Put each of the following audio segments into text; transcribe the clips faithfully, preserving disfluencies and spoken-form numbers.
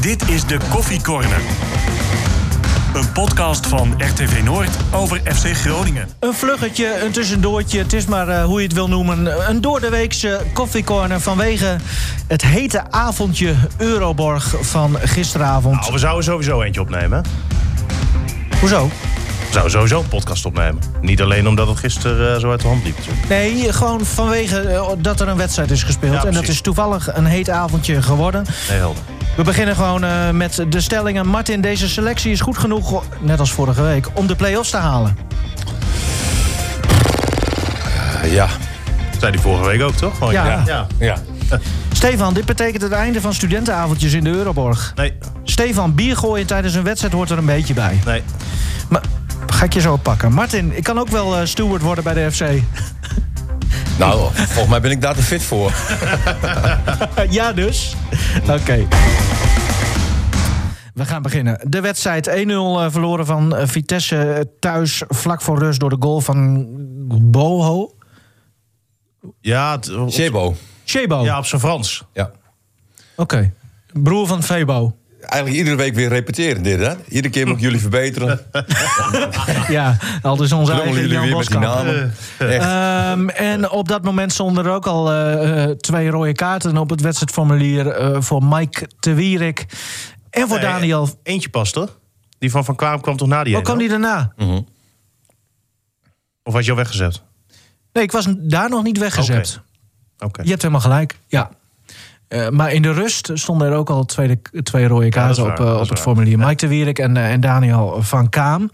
Dit is de Koffie Corner. Een podcast van R T V Noord over F C Groningen. Een vluggetje, een tussendoortje, het is maar uh, hoe je het wil noemen. Een doordeweekse koffiecorner vanwege het hete avondje Euroborg van gisteravond. Nou, we zouden sowieso eentje opnemen. Hoezo? We zouden sowieso een podcast opnemen. Niet alleen omdat het gisteren uh, zo uit de hand liep. Nee, gewoon vanwege uh, dat er een wedstrijd is gespeeld. Ja, en dat is toevallig een heet avondje geworden. Nee, helder. We beginnen gewoon uh, met de stellingen. Martin, deze selectie is goed genoeg, net als vorige week, om de play-offs te halen. Uh, ja. Dat zei die vorige week ook, toch? Oh, ja. ja. ja. ja. Stefan, dit betekent het einde van studentenavondjes in de Euroborg. Nee. Stefan, bier gooien tijdens een wedstrijd hoort er een beetje bij. Nee. Maar ga ik je zo pakken. Martin, ik kan ook wel uh, steward worden bij de F C. Nou, volgens mij ben ik daar te fit voor. Ja, dus. Oké. Okay. We gaan beginnen. De wedstrijd één nul verloren van Vitesse thuis vlak voor rust door de goal van Boho. Ja, het, op... Shebo. Shebo. Ja, op zijn Frans. Ja. Oké. Okay. Broer van Febo. Eigenlijk iedere week weer repeteren dit, hè? Iedere keer moet ik jullie verbeteren. Ja, al dus onze eigen jullie Jan weer met die Boskamp. namen. Um, en op dat moment stonden er ook al uh, twee rode kaarten op het wedstrijdformulier uh, voor Mike de Wierik en voor nee, Daniel. Eentje past, toch? Die van Van Kwaam kwam toch na die Hoe kwam die daarna? Mm-hmm. Of was je al weggezet? Nee, ik was daar nog niet weggezet. Okay. Okay. Je hebt helemaal gelijk, ja. Uh, maar in de rust stonden er ook al twee, twee rode kaarten ja, op, uh, op het formulier. Ja. Mike de Wierik en, uh, en Daniel van Kaam.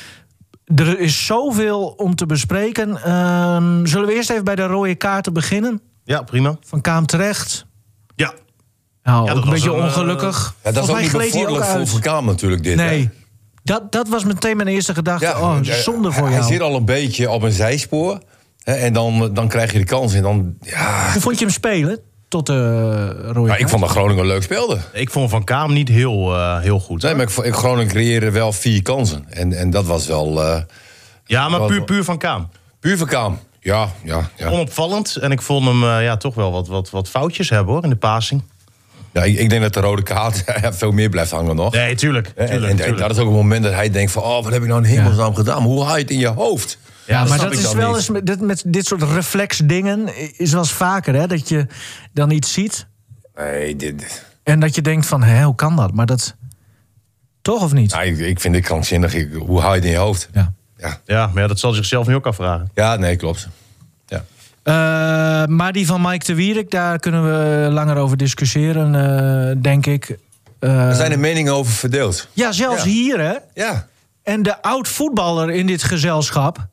Er is zoveel om te bespreken. Uh, zullen we eerst even bij de rode kaarten beginnen? Ja, prima. Van Kaam terecht. Ja. Nou, ja, ook een beetje een, ongelukkig. Ja, dat is ook niet bevorderlijk voor Van Kaam natuurlijk dit. Nee, dat, dat was meteen mijn eerste gedachte. Ja, oh, zonde voor hij, jou. Hij zit al een beetje op een zijspoor. Hè, en dan, dan krijg je de kans. En dan, ja. Hoe vond je hem spelen? Tot de rode ja, ik vond dat Groningen leuk speelde. Ik vond Van Kaam niet heel, uh, heel goed. Nee, maar ik, ik, Groningen creëerde wel vier kansen. En, en dat was wel... Uh, ja, maar puur, puur Van Kaam. Puur Van Kaam, ja. ja, ja. Onopvallend. En ik vond hem uh, ja, toch wel wat, wat, wat foutjes hebben, hoor, in de passing. Ja, ik, ik denk dat de rode kaart veel meer blijft hangen nog. Nee, tuurlijk. tuurlijk, en, en, tuurlijk. en dat is ook een moment dat hij denkt van... oh, wat heb ik nou in hemelsnaam ja. gedaan? Hoe haal je het in je hoofd? Ja, ja, maar dat is wel eens met dit, met dit soort reflexdingen is wel eens vaker, hè, dat je dan iets ziet. Nee, dit... En dat je denkt van, hé, hoe kan dat? Maar dat... Toch of niet? Nou, ik, ik vind dit krankzinnig. Ik, hoe haal je het in je hoofd? Ja. Ja. ja, maar ja, dat zal zichzelf nu ook afvragen. Ja, nee, klopt. Ja. Uh, maar die van Mike de Wierik, daar kunnen we langer over discussiëren, uh, denk ik. Uh, er zijn de meningen over verdeeld. Ja, zelfs ja. hier, hè? Ja. En de oud-voetballer in dit gezelschap,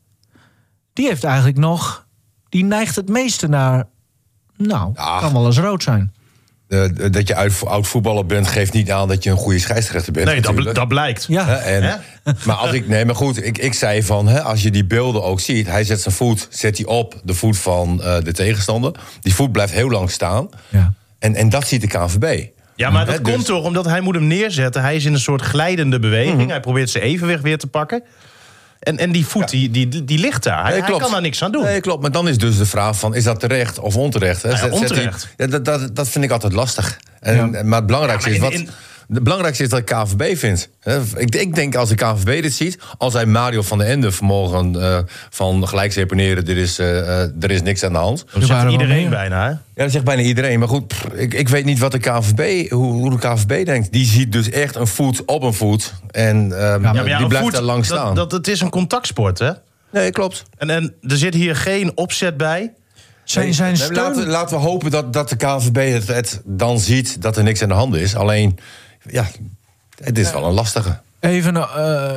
die heeft eigenlijk nog... die neigt het meeste naar... nou, ja. kan wel eens rood zijn. Uh, dat je oud voetballer bent, geeft niet aan dat je een goede scheidsrechter bent. Nee, dat, dat blijkt. Ja. He, en, maar als ik, nee, maar goed, ik, ik zei van, he, als je die beelden ook ziet, hij zet zijn voet, zet hij op de voet van uh, de tegenstander. Die voet blijft heel lang staan. Ja. En, en dat ziet de K N V B. Ja, maar dat He, komt dus... toch omdat hij moet hem neerzetten. Hij is in een soort glijdende beweging. Mm-hmm. Hij probeert zijn evenwicht weer te pakken. En, en die voet, ja. die, die, die ligt daar. Hij, nee, hij kan daar niks aan doen. Nee, klopt. Maar dan is dus de vraag van, is dat terecht of onterecht? Hè? Ja, ja, onterecht. Hij, ja, dat, dat, dat vind ik altijd lastig. En, ja. Maar het belangrijkste ja, maar in, is wat... Het belangrijkste is dat de K N V B vindt. Ik, ik denk als de K N V B dit ziet... als hij Mario van den Ende vanmorgen uh, van gelijk seponeren... Er is, uh, er is niks aan de hand. Dat zegt iedereen bijna, hè? Ja, dat zegt bijna iedereen. Maar goed, pff, ik, ik weet niet wat de K N V B... Hoe, hoe de K N V B denkt. Die ziet dus echt een voet op een voet. En um, ja, maar ja, die blijft voet, daar lang staan. Dat, dat, het is een contactsport, hè? Nee, klopt. En, en er zit hier geen opzet bij... Zijn, zijn steun... nee, laten, laten we hopen dat, dat de K N V B het, het dan ziet... dat er niks aan de hand is. Alleen... ja. Het is wel een lastige. Even uh,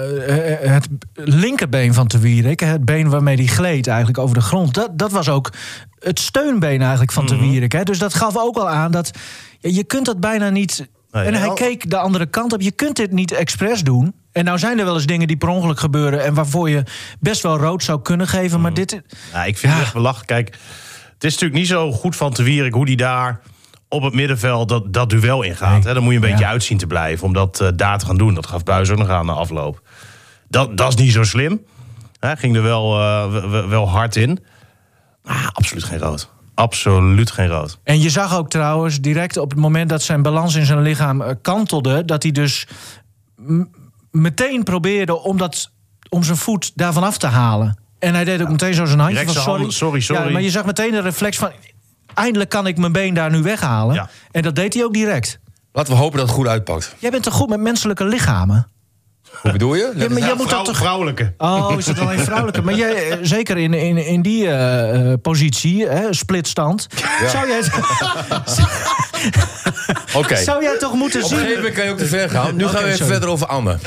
het linkerbeen van de Wierik, het been waarmee hij gleed eigenlijk over de grond... dat, dat was ook het steunbeen eigenlijk van de Wierik. Hè? Dus dat gaf ook al aan dat ja, je kunt dat bijna niet... Nee, en hij al... keek de andere kant op. Je kunt dit niet expres doen. En nou zijn er wel eens dingen die per ongeluk gebeuren... en waarvoor je best wel rood zou kunnen geven, maar dit... Ja, ik vind ja. het echt belachelijk. Kijk, het is natuurlijk niet zo goed van de Wierik hoe die daar... op het middenveld dat, dat duel ingaat. Nee. Hè? Dan moet je een beetje ja. uitzien te blijven om dat uh, daar te gaan doen. Dat gaf Buijs ook nog aan de afloop. Dat, dat is niet zo slim. Hij ging er wel, uh, w- wel hard in. Maar absoluut geen rood. absoluut geen rood. En je zag ook trouwens direct op het moment dat zijn balans in zijn lichaam uh, kantelde, dat hij dus m- meteen probeerde om, dat, om zijn voet daarvan af te halen. En hij deed ook ja. meteen zo zijn handje van sorry. Handen, sorry, sorry. Ja, maar je zag meteen de reflex van eindelijk kan ik mijn been daar nu weghalen. Ja. En dat deed hij ook direct. Laten we hopen dat het goed uitpakt. Jij bent toch goed met menselijke lichamen? Hoe bedoel je? Ja, maar ja, jij moet vrouw, dat toch... Vrouwelijke. Oh, is dat alleen vrouwelijke? Maar jij, zeker in, in, in die uh, positie, hè, splitstand, ja. zou jij... Okay. Zou jij toch moeten zien... Op een gegeven moment kan je ook te ver gaan. Nu okay, gaan we even sorry. verder over Anne.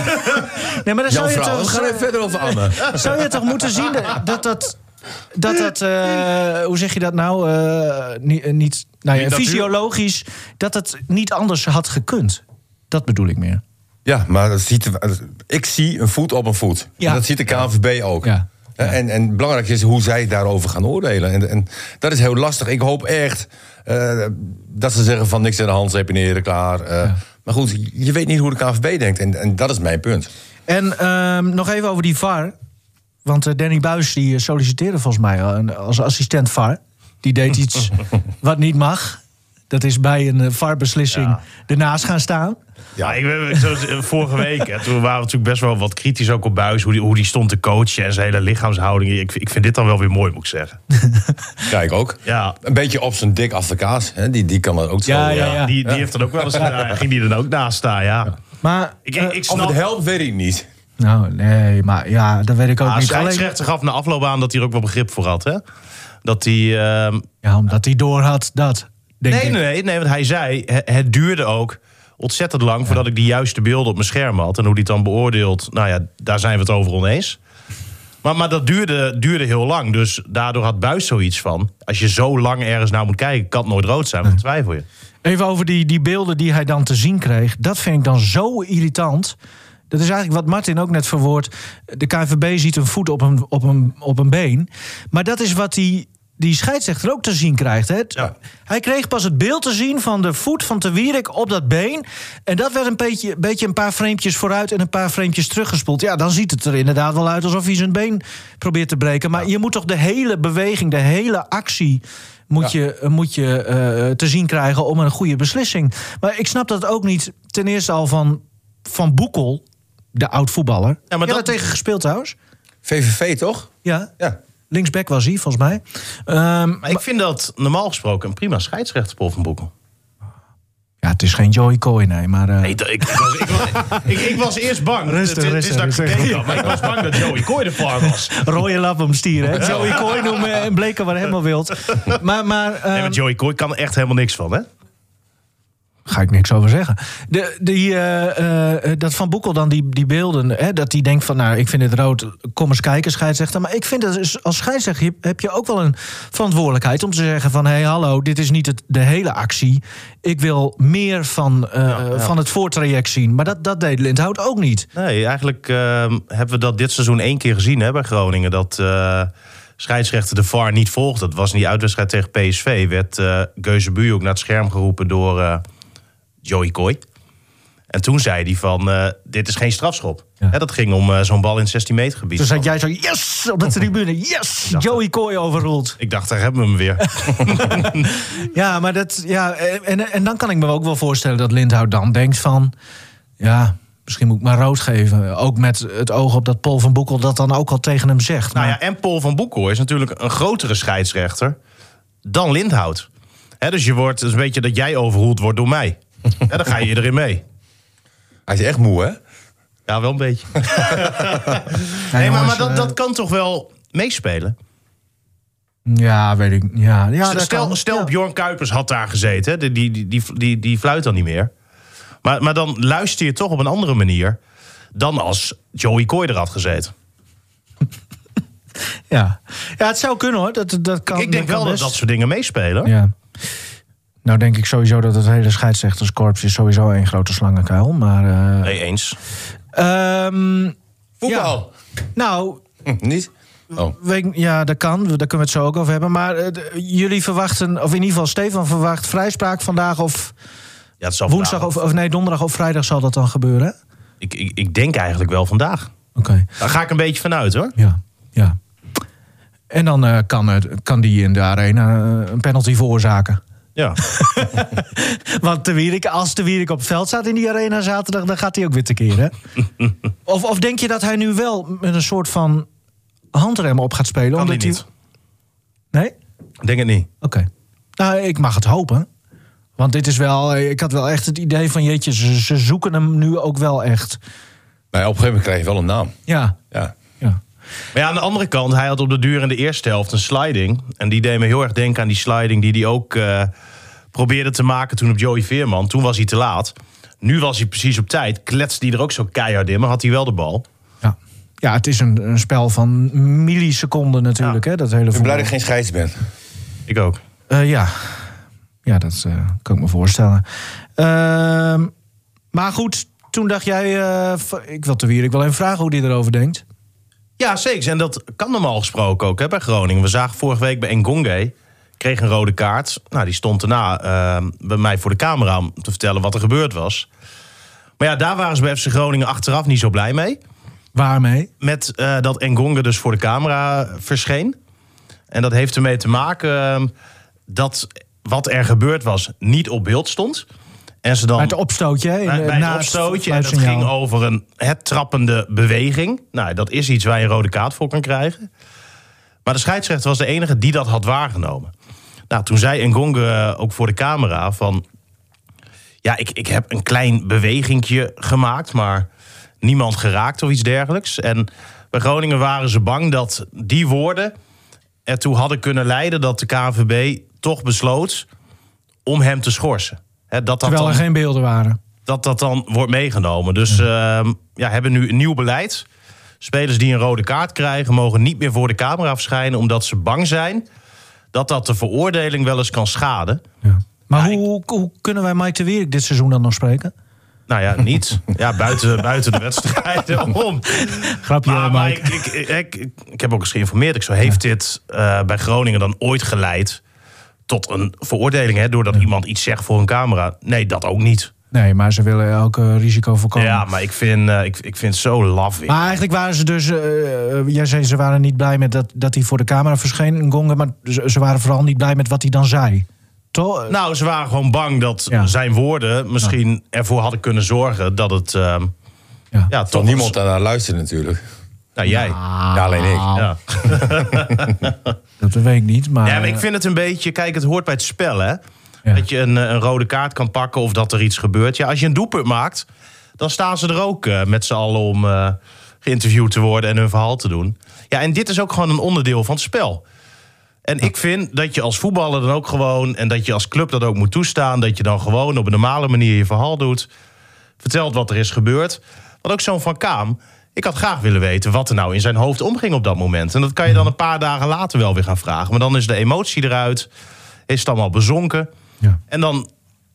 Nee, maar dan zou je toch... We gaan even verder over Anne. Zou je toch moeten zien dat dat... Dat dat, uh, hoe zeg je dat nou, uh, niet, niet nou ja, fysiologisch, dat het niet anders had gekund. Dat bedoel ik meer. Ja, maar dat ziet, ik zie een voet op een voet. Ja. Dat ziet de K N V B ook. Ja. Ja. En, en belangrijk is hoe zij daarover gaan oordelen. En, en dat is heel lastig. Ik hoop echt uh, dat ze zeggen van niks aan de hand, seponeren, klaar. Uh, ja. Maar goed, je weet niet hoe de K N V B denkt. En, en dat is mijn punt. En uh, nog even over die V A R. Want uh, Danny Buis die solliciteerde volgens mij als assistent V A R. Die deed iets wat niet mag. Dat is bij een V A R-beslissing ja. ernaast gaan staan. Ja, ik, zo, vorige week, hè, toen waren we natuurlijk best wel wat kritisch ook op Buis. Hoe die, hoe die stond te coachen en zijn hele lichaamshouding. Ik, ik vind dit dan wel weer mooi, moet ik zeggen. Kijk ook. Ja. Een beetje op zijn dik advocaat. Hè? Die, die kan dat ook zo. Ja, ja, ja. Die, die ja. heeft dan ook wel eens gedaan. Ging die er dan ook naast staan, ja. ja. Maar ik, ik, ik snap... of het helpt, weet ik niet. Nou, nee, maar ja, dat weet ik ook ah, niet. Scheidsrechter gaf na afloop aan dat hij er ook wel begrip voor had, hè? Dat hij... Uh... Ja, omdat hij door had, dat, denk nee, ik. Nee, nee, nee, want hij zei, het, het duurde ook ontzettend lang... Ja. voordat ik de juiste beelden op mijn scherm had. En hoe hij het dan beoordeelt, nou ja, daar zijn we het over oneens. Maar, maar dat duurde, duurde heel lang, dus daardoor had Buis zoiets van... als je zo lang ergens naar moet kijken, kan het nooit rood zijn, want dan twijfel je. Even over die, die beelden die hij dan te zien kreeg. Dat vind ik dan zo irritant... Dat is eigenlijk wat Martin ook net verwoordt. De K N V B ziet een voet op een, op een, op een been. Maar dat is wat die, die scheidsrechter ook te zien krijgt. Hè? Ja. Hij kreeg pas het beeld te zien van de voet van Te Wierik op dat been. En dat werd een beetje, beetje een paar framepjes vooruit en een paar framepjes teruggespoeld. Ja, dan ziet het er inderdaad wel uit alsof hij zijn been probeert te breken. Maar ja. je moet toch de hele beweging, de hele actie... moet ja. je, moet je uh, te zien krijgen om een goede beslissing. Maar ik snap dat ook niet ten eerste al van, van Boekel... de oud-voetballer. Ja, maar dat... tegen gespeeld trouwens. V V V, toch? Ja. ja. Linksback was hij, volgens mij. Um, maar ik vind dat normaal gesproken een prima scheidsrechter, Paul van Boekel. Ja, het is geen Joey Coy, nee, maar... Uh... Nee, ik, ik, was, ik, was, ik, ik was eerst bang. Rustig, het, rustig, het is dat ik gekeken had, maar ik was bang dat Joey Coy de V A R was. Rode lap om stier, hè? Ja. Joey Coy noemen en bleken waar helemaal wild. Maar, maar, um... nee, maar Joey Coy kan er echt helemaal niks van, hè? Ga ik niks over zeggen. De, die, uh, uh, dat Van Boekel dan die, die beelden... Hè, dat hij denkt van, nou, ik vind het rood... kom eens kijken, scheidsrechter. Maar ik vind dat als scheidsrechter heb je ook wel een verantwoordelijkheid... om te zeggen van, hé, hey, hallo, dit is niet het, de hele actie. Ik wil meer van, uh, ja, ja. van het voortraject zien. Maar dat, dat deed Lindhout ook niet. Nee, eigenlijk uh, hebben we dat dit seizoen één keer gezien, hè, bij Groningen. Dat... Uh... scheidsrechter de V A R niet volgde. Dat was in die uitwedstrijd tegen P S V. Werd uh, Geuzebu ook naar het scherm geroepen door uh, Joey Coy. En toen zei hij van, uh, dit is geen strafschop. Ja. Hè, dat ging om uh, zo'n bal in het zestien meter gebied. Toen zei jij zo, yes, op de tribune. Yes, dacht, Joey Coy overruled. Ik dacht, daar hebben we hem weer. Ja, maar dat... Ja, en, en dan kan ik me ook wel voorstellen dat Lindhout dan denkt van... ja, misschien moet ik maar rood geven. Ook met het oog op dat Paul van Boekel dat dan ook al tegen hem zegt. Maar... Nou ja, en Paul van Boekel is natuurlijk een grotere scheidsrechter dan Lindhout. He, dus je wordt, het is een beetje dat jij overroeld wordt door mij. Ja, dan ga je erin mee. Hij is echt moe, hè? Ja, wel een beetje. Nee, maar, maar dat, dat kan toch wel meespelen? Ja, weet ik. Ja, ja, stel, kan. stel ja. Bjorn Kuipers had daar gezeten. Die, die, die, die, die fluit dan niet meer. Maar, maar dan luister je toch op een andere manier... dan als Joey Coy er had gezeten. Ja, ja het zou kunnen hoor. Dat, dat kan, ik denk dat wel best. dat dat soort dingen meespelen. Ja. Nou denk ik sowieso dat het hele scheidsrechterskorps is sowieso een grote slangenkuil. Maar, uh... Nee, eens. Um, Voetbal? Ja. Nou... Niet? Oh. Weet, ja, dat kan. Daar kunnen we het zo ook over hebben. Maar uh, de, jullie verwachten, of in ieder geval Stefan verwacht... vrijspraak vandaag of ja, het zal woensdag of, of nee, donderdag of vrijdag zal dat dan gebeuren? Ik, ik, ik denk eigenlijk wel vandaag. Oké. Okay. Daar ga ik een beetje vanuit hoor. Ja, ja. En dan uh, kan, uh, kan die in de arena uh, een penalty veroorzaken. Ja. Want de Wierik, als de Wierik op het veld staat in die arena zaterdag, dan gaat hij ook weer tekeer, hè? of, of denk je dat hij nu wel met een soort van handrem op gaat spelen? Kan omdat hij niet. Hij... Nee? Denk het niet. Oké. Okay. Nou, ik mag het hopen. Want dit is wel... Ik had wel echt het idee van, jeetje, ze, ze zoeken hem nu ook wel echt. Nou ja, op een gegeven moment krijg je wel een naam. Ja. Ja. ja. Maar ja, aan de andere kant, hij had op de duur in de eerste helft een sliding. En die deed me heel erg denken aan die sliding die hij ook uh, probeerde te maken toen op Joey Veerman. Toen was hij te laat. Nu was hij precies op tijd. Kletste hij er ook zo keihard in, maar had hij wel de bal. Ja, ja het is een, een spel van milliseconden natuurlijk. Ja. Hè, dat hele ik ben voetbal. blij dat ik geen scheids ben. Ik ook. Uh, ja. ja, dat uh, kan ik me voorstellen. Uh, maar goed, toen dacht jij... Uh, ik wil te Wierik wel even vragen hoe hij erover denkt. Ja, zeker. En dat kan normaal gesproken ook hè, bij Groningen. We zagen vorige week bij Ngonge, kreeg een rode kaart. Nou, die stond daarna uh, bij mij voor de camera om te vertellen wat er gebeurd was. Maar ja, daar waren ze bij F C Groningen achteraf niet zo blij mee. Waarmee? Met uh, dat Ngonge dus voor de camera verscheen. En dat heeft ermee te maken uh, dat wat er gebeurd was niet op beeld stond. En ze dan, bij het opstootje, hè? In, bij, bij het opstootje. En dat ging over een het trappende beweging. Nou, dat is iets waar je een rode kaart voor kan krijgen. Maar de scheidsrechter was de enige die dat had waargenomen. Nou, toen zei Ngonge ook voor de camera van... Ja, ik, ik heb een klein bewegingje gemaakt, maar niemand geraakt of iets dergelijks. En bij Groningen waren ze bang dat die woorden ertoe hadden kunnen leiden dat de K N V B toch besloot om hem te schorsen. He, dat dat Terwijl er dan, geen beelden waren. Dat dat dan wordt meegenomen. Dus ja. Uh, ja, hebben nu een nieuw beleid. Spelers die een rode kaart krijgen mogen niet meer voor de camera verschijnen, omdat ze bang zijn dat dat de veroordeling wel eens kan schaden. Ja. Maar ja, hoe, ik... hoe kunnen wij Mike de Wierik dit seizoen dan nog spreken? Nou ja, niet. Ja, buiten, buiten de wedstrijden om. Grapje, maar, maar Mike. ik, ik, ik, ik, ik heb ook eens geïnformeerd. Ik zo, heeft ja. dit uh, bij Groningen dan ooit geleid tot een veroordeling, hè, doordat ja. iemand iets zegt voor een camera? Nee, dat ook niet. Nee, maar ze willen elk uh, risico voorkomen. Ja, maar ik vind, uh, ik, ik vind het zo laf. Maar eigenlijk waren ze dus... Uh, jij zei, ze waren niet blij met dat, dat hij voor de camera verscheen, Ngonge, maar ze, ze waren vooral niet blij met wat hij dan zei. Toch? Nou, ze waren gewoon bang dat ja. zijn woorden misschien ja. ervoor hadden kunnen zorgen dat het... Uh, ja. Ja, toch niemand daarnaar luistert natuurlijk. Nou, jij. Ja, ja alleen ik. Ja. Dat weet ik niet, maar... Ja, maar ik vind het een beetje... Kijk, het hoort bij het spel, hè. Ja. Dat je een, een rode kaart kan pakken of dat er iets gebeurt. Ja, als je een doelpunt maakt, dan staan ze er ook uh, met z'n allen om uh, geïnterviewd te worden en hun verhaal te doen. Ja, en dit is ook gewoon een onderdeel van het spel. En ja. ik vind dat je als voetballer dan ook gewoon, en dat je als club dat ook moet toestaan, dat je dan gewoon op een normale manier je verhaal doet, vertelt wat er is gebeurd. Want ook zo'n Van Kaam, ik had graag willen weten wat er nou in zijn hoofd omging op dat moment. En dat kan je dan een paar dagen later wel weer gaan vragen. Maar dan is de emotie eruit, is het allemaal bezonken. Ja. En dan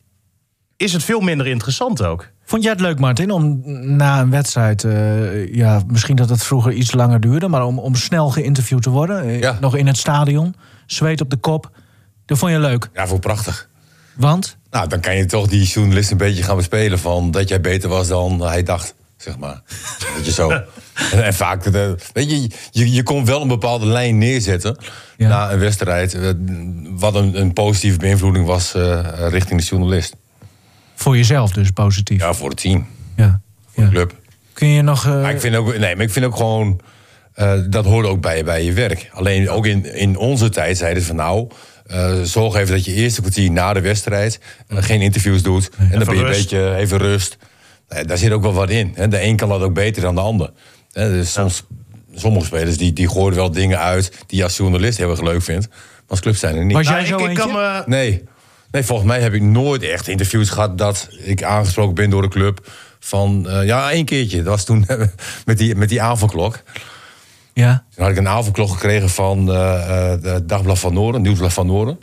is het veel minder interessant ook. Vond jij het leuk, Martin, om na een wedstrijd... Uh, ja, misschien dat het vroeger iets langer duurde, maar om, om snel geïnterviewd te worden? Ja. Nog in het stadion, zweet op de kop. Dat vond je leuk? Ja, vond ik prachtig. Want? Nou, dan kan je toch die journalist een beetje gaan bespelen van dat jij beter was dan hij dacht, zeg maar. Weet je zo. En, en vaak, de, weet je, je, je kon wel een bepaalde lijn neerzetten ja. na een wedstrijd, wat een, een positieve beïnvloeding was uh, richting de journalist. Voor jezelf dus positief? Ja, voor het team. Ja. Voor ja. de club. Kun je nog... Uh... Maar ik vind ook, nee, maar ik vind ook gewoon, uh, dat hoort ook bij, bij je werk. Alleen ook in, in onze tijd zeiden ze van nou, uh, zorg even dat je eerste kwartier na de wedstrijd uh, geen interviews doet. Nee. En dan ben je rust. een beetje even rust. Nee, daar zit ook wel wat in. Hè. De een kan dat ook beter dan de ander. Hè, dus soms, ja. Sommige spelers die, die gooien wel dingen uit die je als journalist heel erg leuk vindt. Maar als club zijn er niet. Was jij nou, zo ik, ik eentje? kan me... Nee. Nee, volgens mij heb ik nooit echt interviews gehad dat ik aangesproken ben door de club. Van, uh, ja, één keertje. Dat was toen met die, met die avondklok. Ja. Toen had ik een avondklok gekregen van uh, de Dagblad van Noorden, Nieuwsblad van Noorden.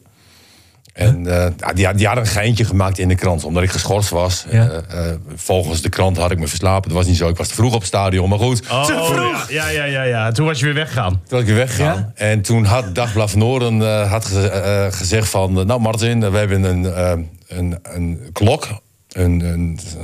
En uh, die, die hadden een geintje gemaakt in de krant, omdat ik geschorst was. Ja. Uh, uh, volgens de krant had ik me verslapen. Dat was niet zo, ik was te vroeg op het stadion, maar goed. Oh, te vroeg? Ja, ja, ja, ja. Toen was je weer weggegaan. Toen was ik weer weggegaan. Ja? En toen had Dagblad van Noorden uh, had ge, uh, gezegd van... Uh, nou Martin, we hebben een, uh, een, een klok, een, een, een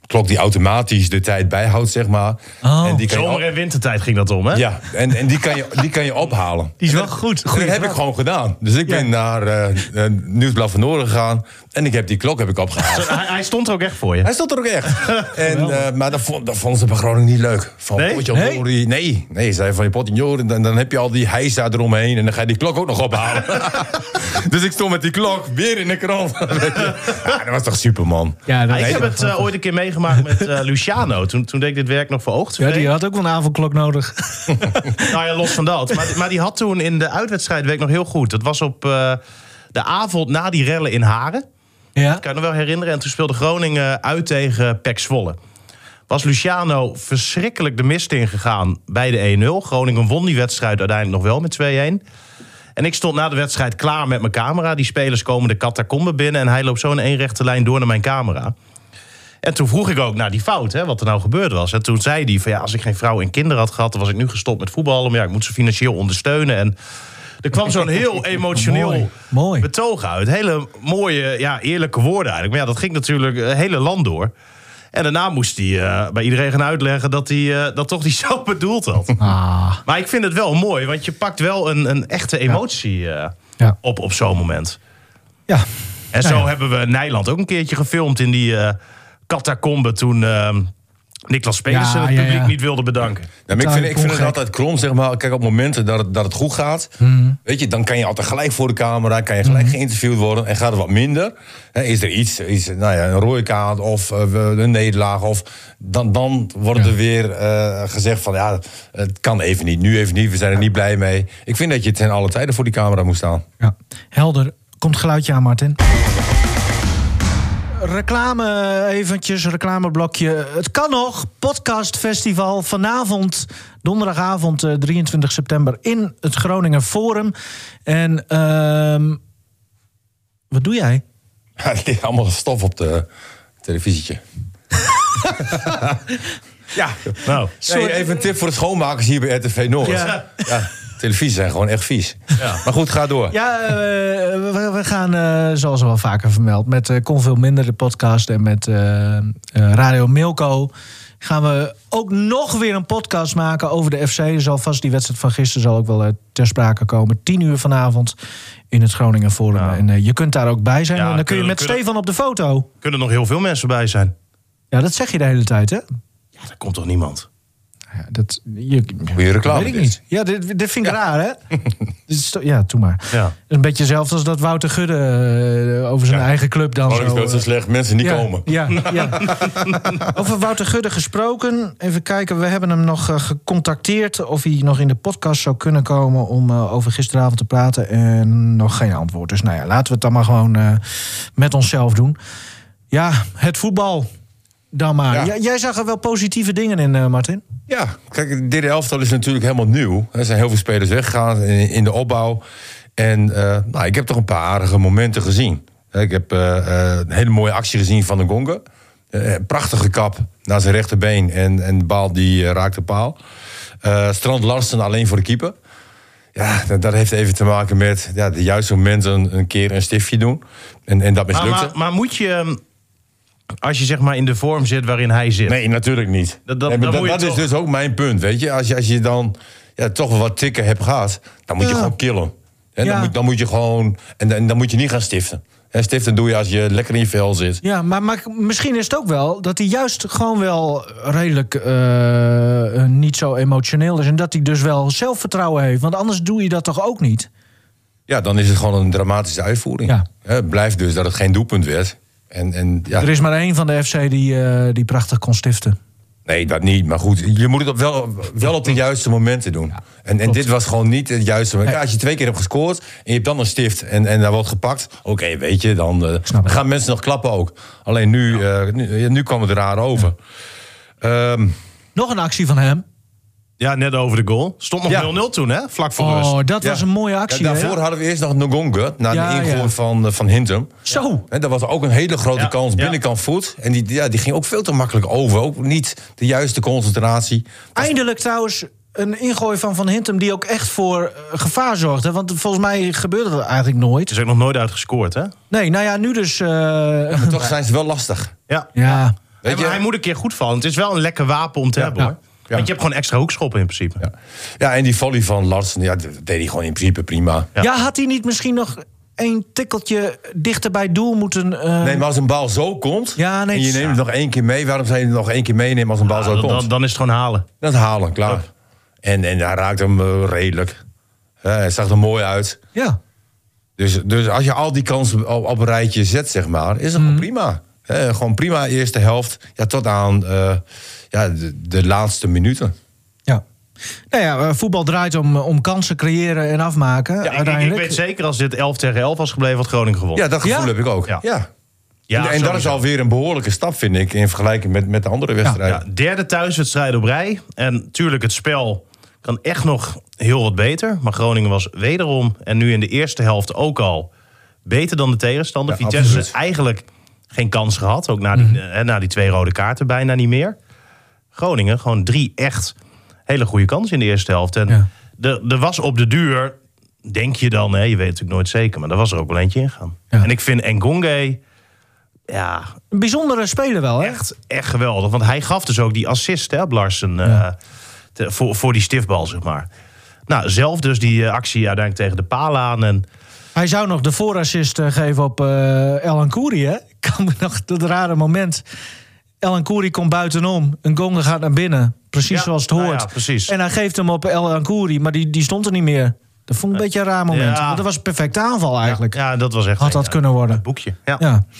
klok die automatisch de tijd bijhoudt, zeg maar. Oh. En die kan Zomer- je en wintertijd ging dat om, hè? Ja, en, en die, kan je, die kan je ophalen. Die is wel En dat- goed. en dat heb ik gewoon gedaan. Dus ik ben Ja. naar uh, uh, Nieuwsblad van Noorden gegaan. En ik heb die klok heb ik opgehaald. Hij, hij stond er ook echt voor je. Hij stond er ook echt. En, uh, maar dat, vond, dat vonden ze bij Groningen niet leuk. Van Nee? Potjandori. Nee, nee, zei van je Potjandori. Dan, dan heb je al die heisa eromheen. En dan ga je die klok ook nog ophalen. Dus ik stond met die klok weer in de krant. Ja, dat was toch super, man. Ja, dat Ah, ik is heb het uh, ooit een keer meegemaakt met uh, Luciano. Toen, toen deed ik dit werk nog voor Oog T V. Ja, die had ook wel een avondklok nodig. Nou ja, los van dat. Maar, maar die had toen in de uitwedstrijd, weet ik nog heel goed. Dat was op uh, de avond na die rellen in Haren. Ja. Kan je nog wel herinneren. En toen speelde Groningen uit tegen P E C Zwolle. Was Luciano verschrikkelijk de mist ingegaan bij de één nul. Groningen won die wedstrijd uiteindelijk nog wel met twee-een. En ik stond na de wedstrijd klaar met mijn camera. Die spelers komen de catacombe binnen. En hij loopt zo in één rechte lijn door naar mijn camera. En toen vroeg ik ook naar die fout, hè, wat er nou gebeurd was. En toen zei hij van ja, als ik geen vrouw en kinderen had gehad, dan was ik nu gestopt met voetballen. Maar ja, ik moet ze financieel ondersteunen. En er kwam zo'n heel emotioneel Mooi, mooi. betoog uit. Hele mooie, ja, eerlijke woorden eigenlijk. Maar ja, dat ging natuurlijk het hele land door. En daarna moest hij uh, bij iedereen gaan uitleggen dat hij uh, dat toch niet zo bedoeld had. Ah. Maar ik vind het wel mooi, want je pakt wel een, een echte emotie uh, Ja. op op zo'n moment. Ja. En zo Nou ja. hebben we Nijland ook een keertje gefilmd in die uh, catacombe toen uh, Niklas Pedersen Ja, het ja, publiek ja. niet wilde bedanken. Ja, maar ik vind, ik vind het Gek. altijd krom, zeg maar. Kijk, op momenten dat het, dat het goed gaat, Mhm. weet je, dan kan je altijd gelijk voor de camera, kan je gelijk geïnterviewd worden. En gaat het wat minder, hè, is er iets, iets nou ja, een rode kaart of uh, een nederlaag, of dan, dan wordt er weer uh, gezegd van ja, het kan even niet, nu even niet, we zijn er niet blij mee. Ik vind dat je ten alle tijden voor die camera moet staan. Ja. Helder. Komt geluidje aan, Martin. Reclame eventjes, reclameblokje. Het kan nog. Podcastfestival vanavond, donderdagavond uh, drieëntwintig september in het Groningen Forum. En uh, wat doe jij? Ja, er ligt allemaal stof op de televisietje. Ja, Nou, nee, even een tip voor de schoonmakers hier bij R T V Noord. Ja. Ja, televisies zijn gewoon echt vies. Maar goed, ga door. Ja, uh, we, we gaan, uh, zoals wel vaker vermeld, met uh, Kon Veel Minder, de podcast, en met uh, uh, Radio Milko gaan we ook nog weer een podcast maken over de F C. Er zal vast die wedstrijd van gisteren zal ook wel uh, ter sprake komen. Tien uur vanavond in het Groningen Forum. Ja. En uh, je kunt daar ook bij zijn. Ja, en dan kun je kunnen- met kunnen- Stefan op de foto. kunnen er nog heel veel mensen bij zijn. Ja, dat zeg je de hele tijd, hè? Ja, er komt toch niemand? Ja, dat, je, Goeie reclame weet ik dit. niet. Ja, dit, dit vind ik raar, hè? Dit is to- ja, doe maar. Ja. Het is een beetje hetzelfde als dat Wouter Gudde uh, over zijn Ja. eigen club dan Groningen zo... speelt zo uh, slecht, mensen niet ja, komen. Ja, ja. Over Wouter Gudde gesproken. Even kijken, we hebben hem nog uh, gecontacteerd of hij nog in de podcast zou kunnen komen om uh, over gisteravond te praten. En nog geen antwoord. Dus nou ja, laten we het dan maar gewoon uh, met onszelf doen. Ja, het voetbal dan maar. Ja. J- jij zag er wel positieve dingen in, uh, Martin. Ja, kijk, dit derde elftal is natuurlijk helemaal nieuw. Er zijn heel veel spelers weggegaan in, in de opbouw. En uh, nou, ik heb toch een paar aardige momenten gezien. Ik heb uh, uh, een hele mooie actie gezien van de Gonga. Uh, prachtige kap naar zijn rechterbeen en, en de bal die uh, raakt de paal. Uh, Strand Larsen alleen voor de keeper. Ja, dat, dat heeft even te maken met ja, de juiste momenten een keer een stiftje doen. En, en dat Maar, mislukte. maar, maar moet je, als je zeg maar in de vorm zit waarin hij zit... Nee, natuurlijk niet. Dat- dat- Nee, maar dan dat moet je dat is toch- dus ook mijn punt, weet je. Als je, als je dan ja, toch wel wat tikken hebt gehad, dan moet je Ja. gewoon killen. Hè, Ja. dan, moet, dan moet je gewoon... En, en dan moet je niet gaan stiften. Hè, stiften doe je als je lekker in je vel zit. Ja, maar, maar misschien is het ook wel dat hij juist gewoon wel redelijk uh, niet zo emotioneel is. En dat hij dus wel zelfvertrouwen heeft. Want anders doe je dat toch ook niet? Ja, dan is het gewoon een dramatische uitvoering. Ja. Hè, het blijft dus dat het geen doelpunt werd. En, en, ja, Er is maar één van de F C die, uh, die prachtig kon stiften. nee, dat niet. Maar goed, je moet het op wel, wel op de juiste momenten doen. en, en klopt. dit was gewoon niet het juiste moment. Ja, als je twee keer hebt gescoord en je hebt dan een stift en, en daar wordt gepakt. Oké, weet je, dan, uh, Snap ik. gaan mensen nog klappen ook. Alleen nu, uh, nu, nu kwam het raar over. Ehm, Nog een actie van hem. Ja, net over de goal. Stond nog Ja. nul nul toen, hè? Vlak voor rust. Oh, dat ja. was een mooie Ja, actie. daarvoor hè? hadden we eerst nog Ngonga, na Ja, de ingooi ja. van, uh, van Hintem. Zo. Hè, dat was ook een hele grote Ja, kans, ja. binnenkant voet. En die, ja, die ging ook veel te makkelijk over. Ook niet de juiste concentratie. Eindelijk trouwens een ingooi van Van Hintem die ook echt voor uh, gevaar zorgde. Want volgens mij gebeurde dat eigenlijk nooit. Het is ook nog nooit uitgescoord, hè? Nee, nou ja, nu dus... uh, Maar toch zijn ze wel lastig. Ja. ja, Weet je, hij, hij moet een keer goed vallen. Het is wel een lekker wapen om te ja, hebben, hoor. Ja. Ja. Want je hebt gewoon extra hoekschoppen in principe. Ja, ja en die volley van Larsen, ja, dat deed hij gewoon in principe prima. Ja, ja had hij niet misschien nog één tikkeltje dichter bij doel moeten... Uh... Nee, maar als een bal zo komt ja, nee, en je neemt het nog één keer mee... waarom zou je het nog één keer meenemen als een bal ja, zo dan, komt? Dan, dan is het gewoon halen. Dat halen, klaar. Ja. En, en hij raakt hem uh, redelijk. Ja, hij zag er mooi uit. Ja. Dus, dus als je al die kansen op, op een rijtje zet, zeg maar, is het mm. gewoon prima. He, gewoon prima eerste helft, ja, tot aan uh, ja, de, de laatste minuten. Ja. Nou ja, voetbal draait om, om kansen creëren en afmaken. Ja, uiteindelijk. Ik, ik weet zeker, als dit elf tegen elf was gebleven, had Groningen gewonnen. Ja, dat gevoel ja? heb ik ook. Ja. ja. ja en en dat is alweer een behoorlijke stap, vind ik, in vergelijking met, met de andere wedstrijden. Ja, derde thuiswedstrijd op rij. En natuurlijk, het spel kan echt nog heel wat beter. Maar Groningen was wederom, en nu in de eerste helft ook al, beter dan de tegenstander. Ja, Vitesse heeft eigenlijk geen kans gehad. Ook na die, mm. eh, na die twee rode kaarten bijna niet meer. Groningen, gewoon drie echt hele goede kansen in de eerste helft. En ja. er, er was op de duur, denk je dan, hè, je weet natuurlijk nooit zeker, maar daar was er ook wel eentje ingaan. Ja. En ik vind Ngonge, ja, een bijzondere speler wel, hè? Echt, echt geweldig. Want hij gaf dus ook die assist, hè, op Larsen, ja. uh, te, voor, voor die stiftbal, zeg maar. Nou, zelf dus die uh, actie uiteindelijk tegen de paal aan. En hij zou nog de voorassist uh, geven op uh, El Ancoury, hè? Ik kan me nog dat rare moment. El Ancoury komt buitenom. Ngonge gaat naar binnen. Precies ja, zoals het hoort. Nou ja, precies. En hij geeft hem op El Ancoury, maar die, die stond er niet meer. Dat vond ik een beetje een raar moment. Ja. Dat was een perfecte aanval eigenlijk. Ja, ja dat was echt... Had dat ja, kunnen worden. Het boekje, ja.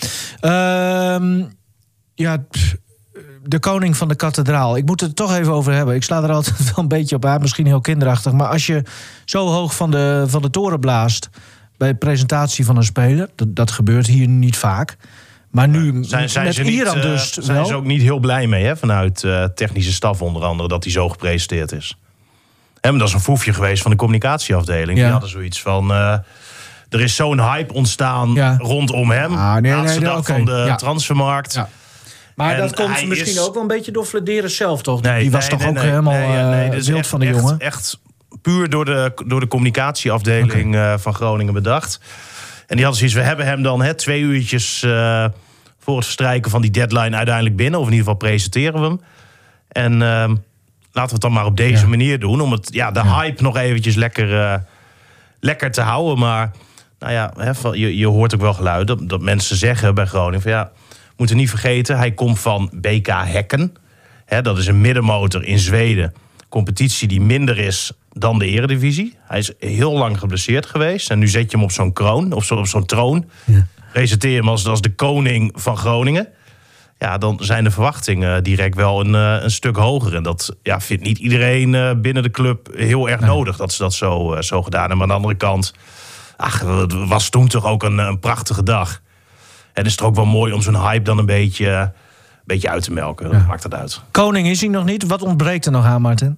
Ja. Um, ja, de koning van de kathedraal. Ik moet het er toch even over hebben. Ik sla er altijd wel een beetje op aan. Misschien heel kinderachtig. Maar als je zo hoog van de, van de toren blaast bij de presentatie van een speler, dat, dat gebeurt hier niet vaak. Maar nu zijn, zijn met ze niet, Iran dus uh, zijn wel. ze ook niet heel blij mee, hè, vanuit uh, technische staf onder andere, dat hij zo gepresenteerd is. En dat is een foefje geweest van de communicatieafdeling. Ja. Die hadden zoiets van, uh, er is zo'n hype ontstaan ja. rondom hem. Ah, nee, laatste nee, dag okay. van de ja. transfermarkt. Ja. Maar en dat komt misschien is... ook wel een beetje door Flederis zelf, toch? Nee, die was nee, toch nee, ook nee, helemaal nee, nee, nee, uh, wild echt, van de echt, jongen? Echt puur door de, door de communicatieafdeling okay. uh, van Groningen bedacht. En die hadden zoiets, we hebben hem dan he, twee uurtjes uh, voor het verstrijken van die deadline uiteindelijk binnen. Of in ieder geval presenteren we hem. En uh, laten we het dan maar op deze ja. manier doen. Om het, ja, de ja. hype nog eventjes lekker, uh, lekker te houden. Maar nou ja, he, je, je hoort ook wel geluiden dat, dat mensen zeggen bij Groningen van ja, we moeten niet vergeten, hij komt van B K Häcken. He, dat is een middenmotor in Zweden. Competitie die minder is dan de Eredivisie. Hij is heel lang geblesseerd geweest. En nu zet je hem op zo'n kroon, op, zo, op zo'n troon. Ja. Presenteer hem als, als de koning van Groningen. Ja, dan zijn de verwachtingen direct wel een, uh, een stuk hoger. En dat ja, vindt niet iedereen uh, binnen de club heel erg nee. nodig dat ze dat zo, uh, zo gedaan hebben. Maar aan de andere kant, ach, het was toen toch ook een, een prachtige dag. En is het ook wel mooi om zo'n hype dan een beetje, uh, een beetje uit te melken. Ja. Dat maakt het uit. Koning is hij nog niet. Wat ontbreekt er nog aan, Martin?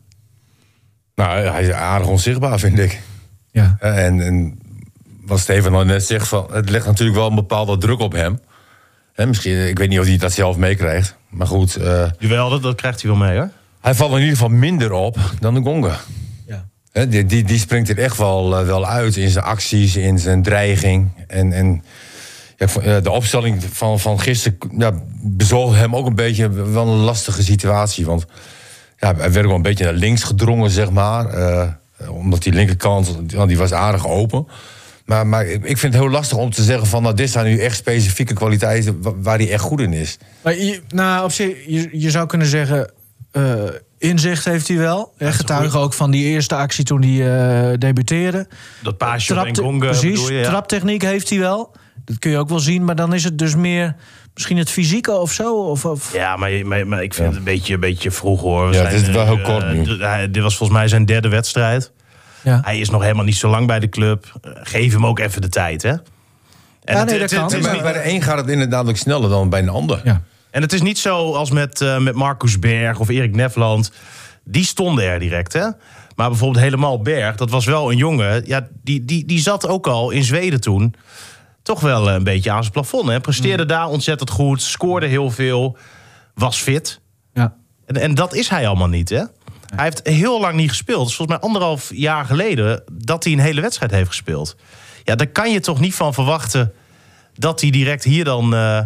Nou, hij is aardig onzichtbaar, vind ik. Ja. En, en wat Steven al net zegt, van, het legt natuurlijk wel een bepaalde druk op hem. He, misschien, ik weet niet of hij dat zelf meekrijgt. Maar goed. Uh, Jawel, dat, dat krijgt hij wel mee, hoor. Hij valt in ieder geval minder op dan de Ngonge. Ja. He, die, die, die springt er echt wel, uh, wel uit in zijn acties, in zijn dreiging. En, en ja, de opstelling van, van gisteren ja, bezorgde hem ook een beetje wel een lastige situatie. Want ja, hij werd wel een beetje naar links gedrongen, zeg maar. Uh, omdat die linkerkant, die was aardig open. Maar, maar ik vind het heel lastig om te zeggen van, nou, dit zijn nu echt specifieke kwaliteiten waar hij echt goed in is. Maar je, nou, op zich, je, je zou kunnen zeggen, uh, inzicht heeft hij wel. Ja, getuige ook van die eerste actie toen hij uh, debuteerde. Dat paasje op Ngonge. Precies, je, ja. Traptechniek heeft hij wel. Dat kun je ook wel zien, maar dan is het dus meer misschien het fysieke of zo? Of, of... Ja, maar, maar, maar ik vind ja. het een beetje, een beetje vroeg, hoor. We ja, zijn, het is wel heel kort nu. Uh, dit was volgens mij zijn derde wedstrijd. Ja. Hij is nog helemaal niet zo lang bij de club. Geef hem ook even de tijd, hè? En ja, nee, het, dat kan. Het, het, bij de een gaat het inderdaad ook sneller dan bij een ander. Ja. En het is niet zo als met, uh, met Marcus Berg of Erik Nefland. Die stonden er direct, hè? Maar bijvoorbeeld helemaal Berg, dat was wel een jongen. Ja, die, die, die zat ook al in Zweden toen toch wel een beetje aan zijn plafond, hè? Presteerde mm. daar ontzettend goed, scoorde heel veel, was fit. Ja. En, en dat is hij allemaal niet, hè? Hij heeft heel lang niet gespeeld. Het is volgens mij anderhalf jaar geleden dat hij een hele wedstrijd heeft gespeeld. Ja, daar kan je toch niet van verwachten dat hij direct hier dan uh,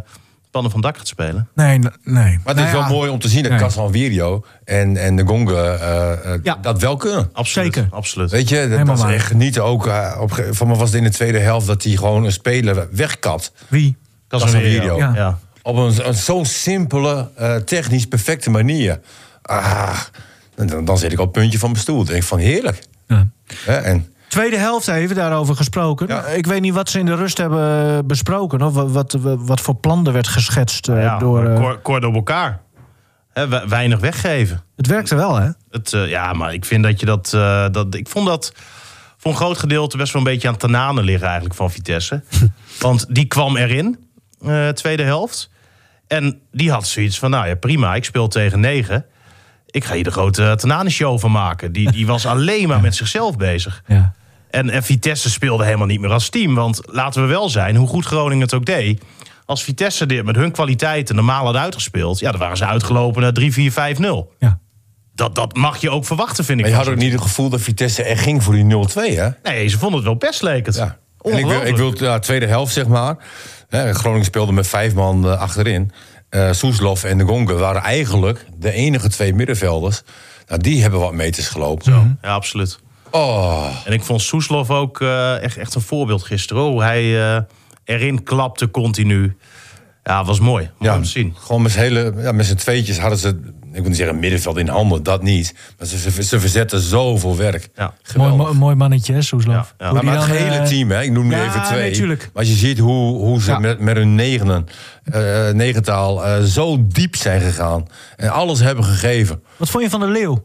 pannen van dak gaat spelen. Nee, nee. Maar het nou is wel ja. mooi om te zien dat Nee. Casemiro en, en de Gonga uh, uh, Ja. dat wel kunnen. Absoluut, Zeker. absoluut. Weet je, dat, Helemaal dat is waar. echt genieten. Ook, uh, op, ge- van me was het in de tweede helft dat hij gewoon een speler wegkat. Wie? Casemiro. Ja. Ja. Op een, een zo'n simpele, uh, technisch perfecte manier. Ah, dan, dan zit ik op het puntje van mijn stoel. Dan denk ik van heerlijk. Ja. Hè, en, Tweede helft even daarover gesproken. Ja. Ik weet niet wat ze in de rust hebben besproken. Of wat, wat, wat voor plan er werd geschetst uh, Ja, door... Uh, kort, kort op elkaar. Hè, we- weinig weggeven. het werkte wel, hè? Het, uh, ja, maar ik vind dat je dat, uh, dat... Ik vond dat voor een groot gedeelte best wel een beetje aan Tanane liggen eigenlijk van Vitesse. Want die kwam erin, uh, tweede helft. En die had zoiets van, nou ja, prima, ik speel tegen negen. Ik ga hier de grote Tanane-show van maken. Die, die was alleen maar met zichzelf bezig. Ja. En, en Vitesse speelde helemaal niet meer als team. Want laten we wel zijn, hoe goed Groningen het ook deed... als Vitesse dit met hun kwaliteiten normaal had uitgespeeld... ja, dan waren ze uitgelopen naar drie vier vijf nul. Ja. Dat, dat mag je ook verwachten, vind ik. maar je had van ook zo'n niet het gevoel dat Vitesse echt ging voor die nul twee, hè? team. Nee, ze vonden het wel best, leek het. Ja. En ik wil, Ongelooflijk. ik wil ja, tweede helft, zeg maar. Hè, Groningen speelde met vijf man uh, achterin. Uh, Soeslof en de Gonga waren eigenlijk de enige twee middenvelders. Nou, die hebben wat meters gelopen. Zo, ja, absoluut. Oh, En ik vond Soeslof ook uh, echt, echt een voorbeeld gisteren. Hoe hij uh, erin klapte continu. Ja, was mooi. Mooi ja, om te zien. gewoon met z'n hele, ja, met z'n tweetjes hadden ze, ik wil niet zeggen middenveld in handen, dat niet. Maar ze, ze, ze verzetten zoveel werk. Ja. Mooi, Geweldig. mooi, mooi mannetje, hè, Soeslof. Ja, ja. Hoe Maar, die maar het dan, hele eh, team, hè? Ik noem nu ja, even twee. nee, tuurlijk. Maar als je ziet hoe, hoe ze Ja. met, met hun negenen, uh, negentaal uh, zo diep zijn gegaan. En alles hebben gegeven. Wat vond je van de Leeuw?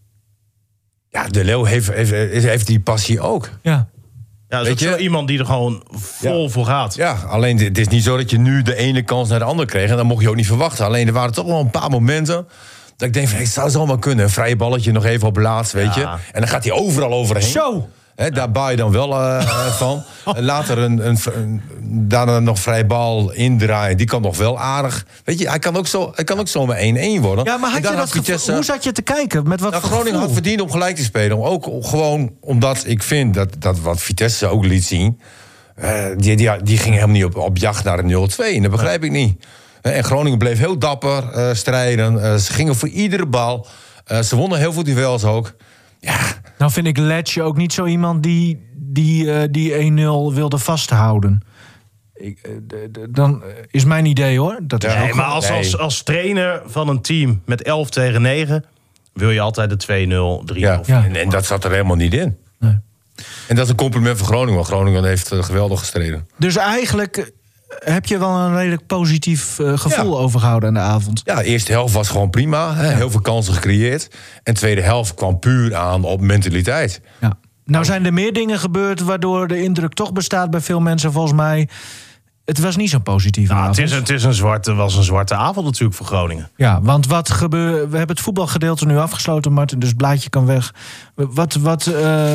Ja, de Leeuw heeft, heeft, heeft die passie ook. Ja. Ja, dat Weet is ook je? zo iemand die er gewoon vol Ja. voor gaat. Ja, alleen het is niet zo dat je nu de ene kans naar de andere kreeg. En dat mocht je ook niet verwachten. Alleen er waren toch wel een paar momenten dat ik denk van, hey, het zou zomaar kunnen. Een vrije balletje nog even op laatst, weet je. Ja. En dan gaat hij overal overheen. Zo! Hè, daar baal je dan wel uh, van. En later een, een, een, daarna nog vrij bal indraaien. Die kan nog wel aardig. Weet je, hij kan ook zo, hij kan ook zomaar één-één worden. Ja, maar En had dan je dat gevoel, Vitesse- hoe zat je te kijken? Met wat nou, voor Groningen had gevoel? verdiend om gelijk te spelen. Ook gewoon omdat ik vind dat, dat wat Vitesse ook liet zien. Uh, die, die, die ging helemaal niet op, op jacht naar een nul twee. En dat begrijp ik niet. En Groningen bleef heel dapper uh, strijden. Uh, ze gingen voor iedere bal. Uh, ze wonnen heel veel duels ook. Ja, Nou vind ik Letje ook niet zo iemand die, die, uh, die één nul wilde vasthouden. Ik, uh, d- d- dan uh, is mijn idee, hoor. Dat is Ja, ook Nee, maar als, Nee. als, als trainer van een team met elf tegen negen... wil je altijd de twee nul, drie nul. ja. Ja. En, en dat zat er helemaal niet in. Nee. En dat is een compliment voor Groningen. Want Groningen heeft uh, geweldig gestreden. Dus eigenlijk uh, heb je wel een redelijk positief uh, gevoel Ja. overgehouden aan de avond. Ja, de eerste helft was gewoon prima. Hè? Heel veel kansen gecreëerd. En de tweede helft kwam puur aan op mentaliteit. Ja. Nou zijn er meer dingen gebeurd waardoor de indruk toch bestaat bij veel mensen volgens mij. Het was niet zo'n positieve Nou, avond. het is, het is een zwarte, was een zwarte avond natuurlijk voor Groningen. Ja, want wat gebeurt. We hebben het voetbalgedeelte nu afgesloten, Martin, dus het blaadje kan weg. Wat. wat uh,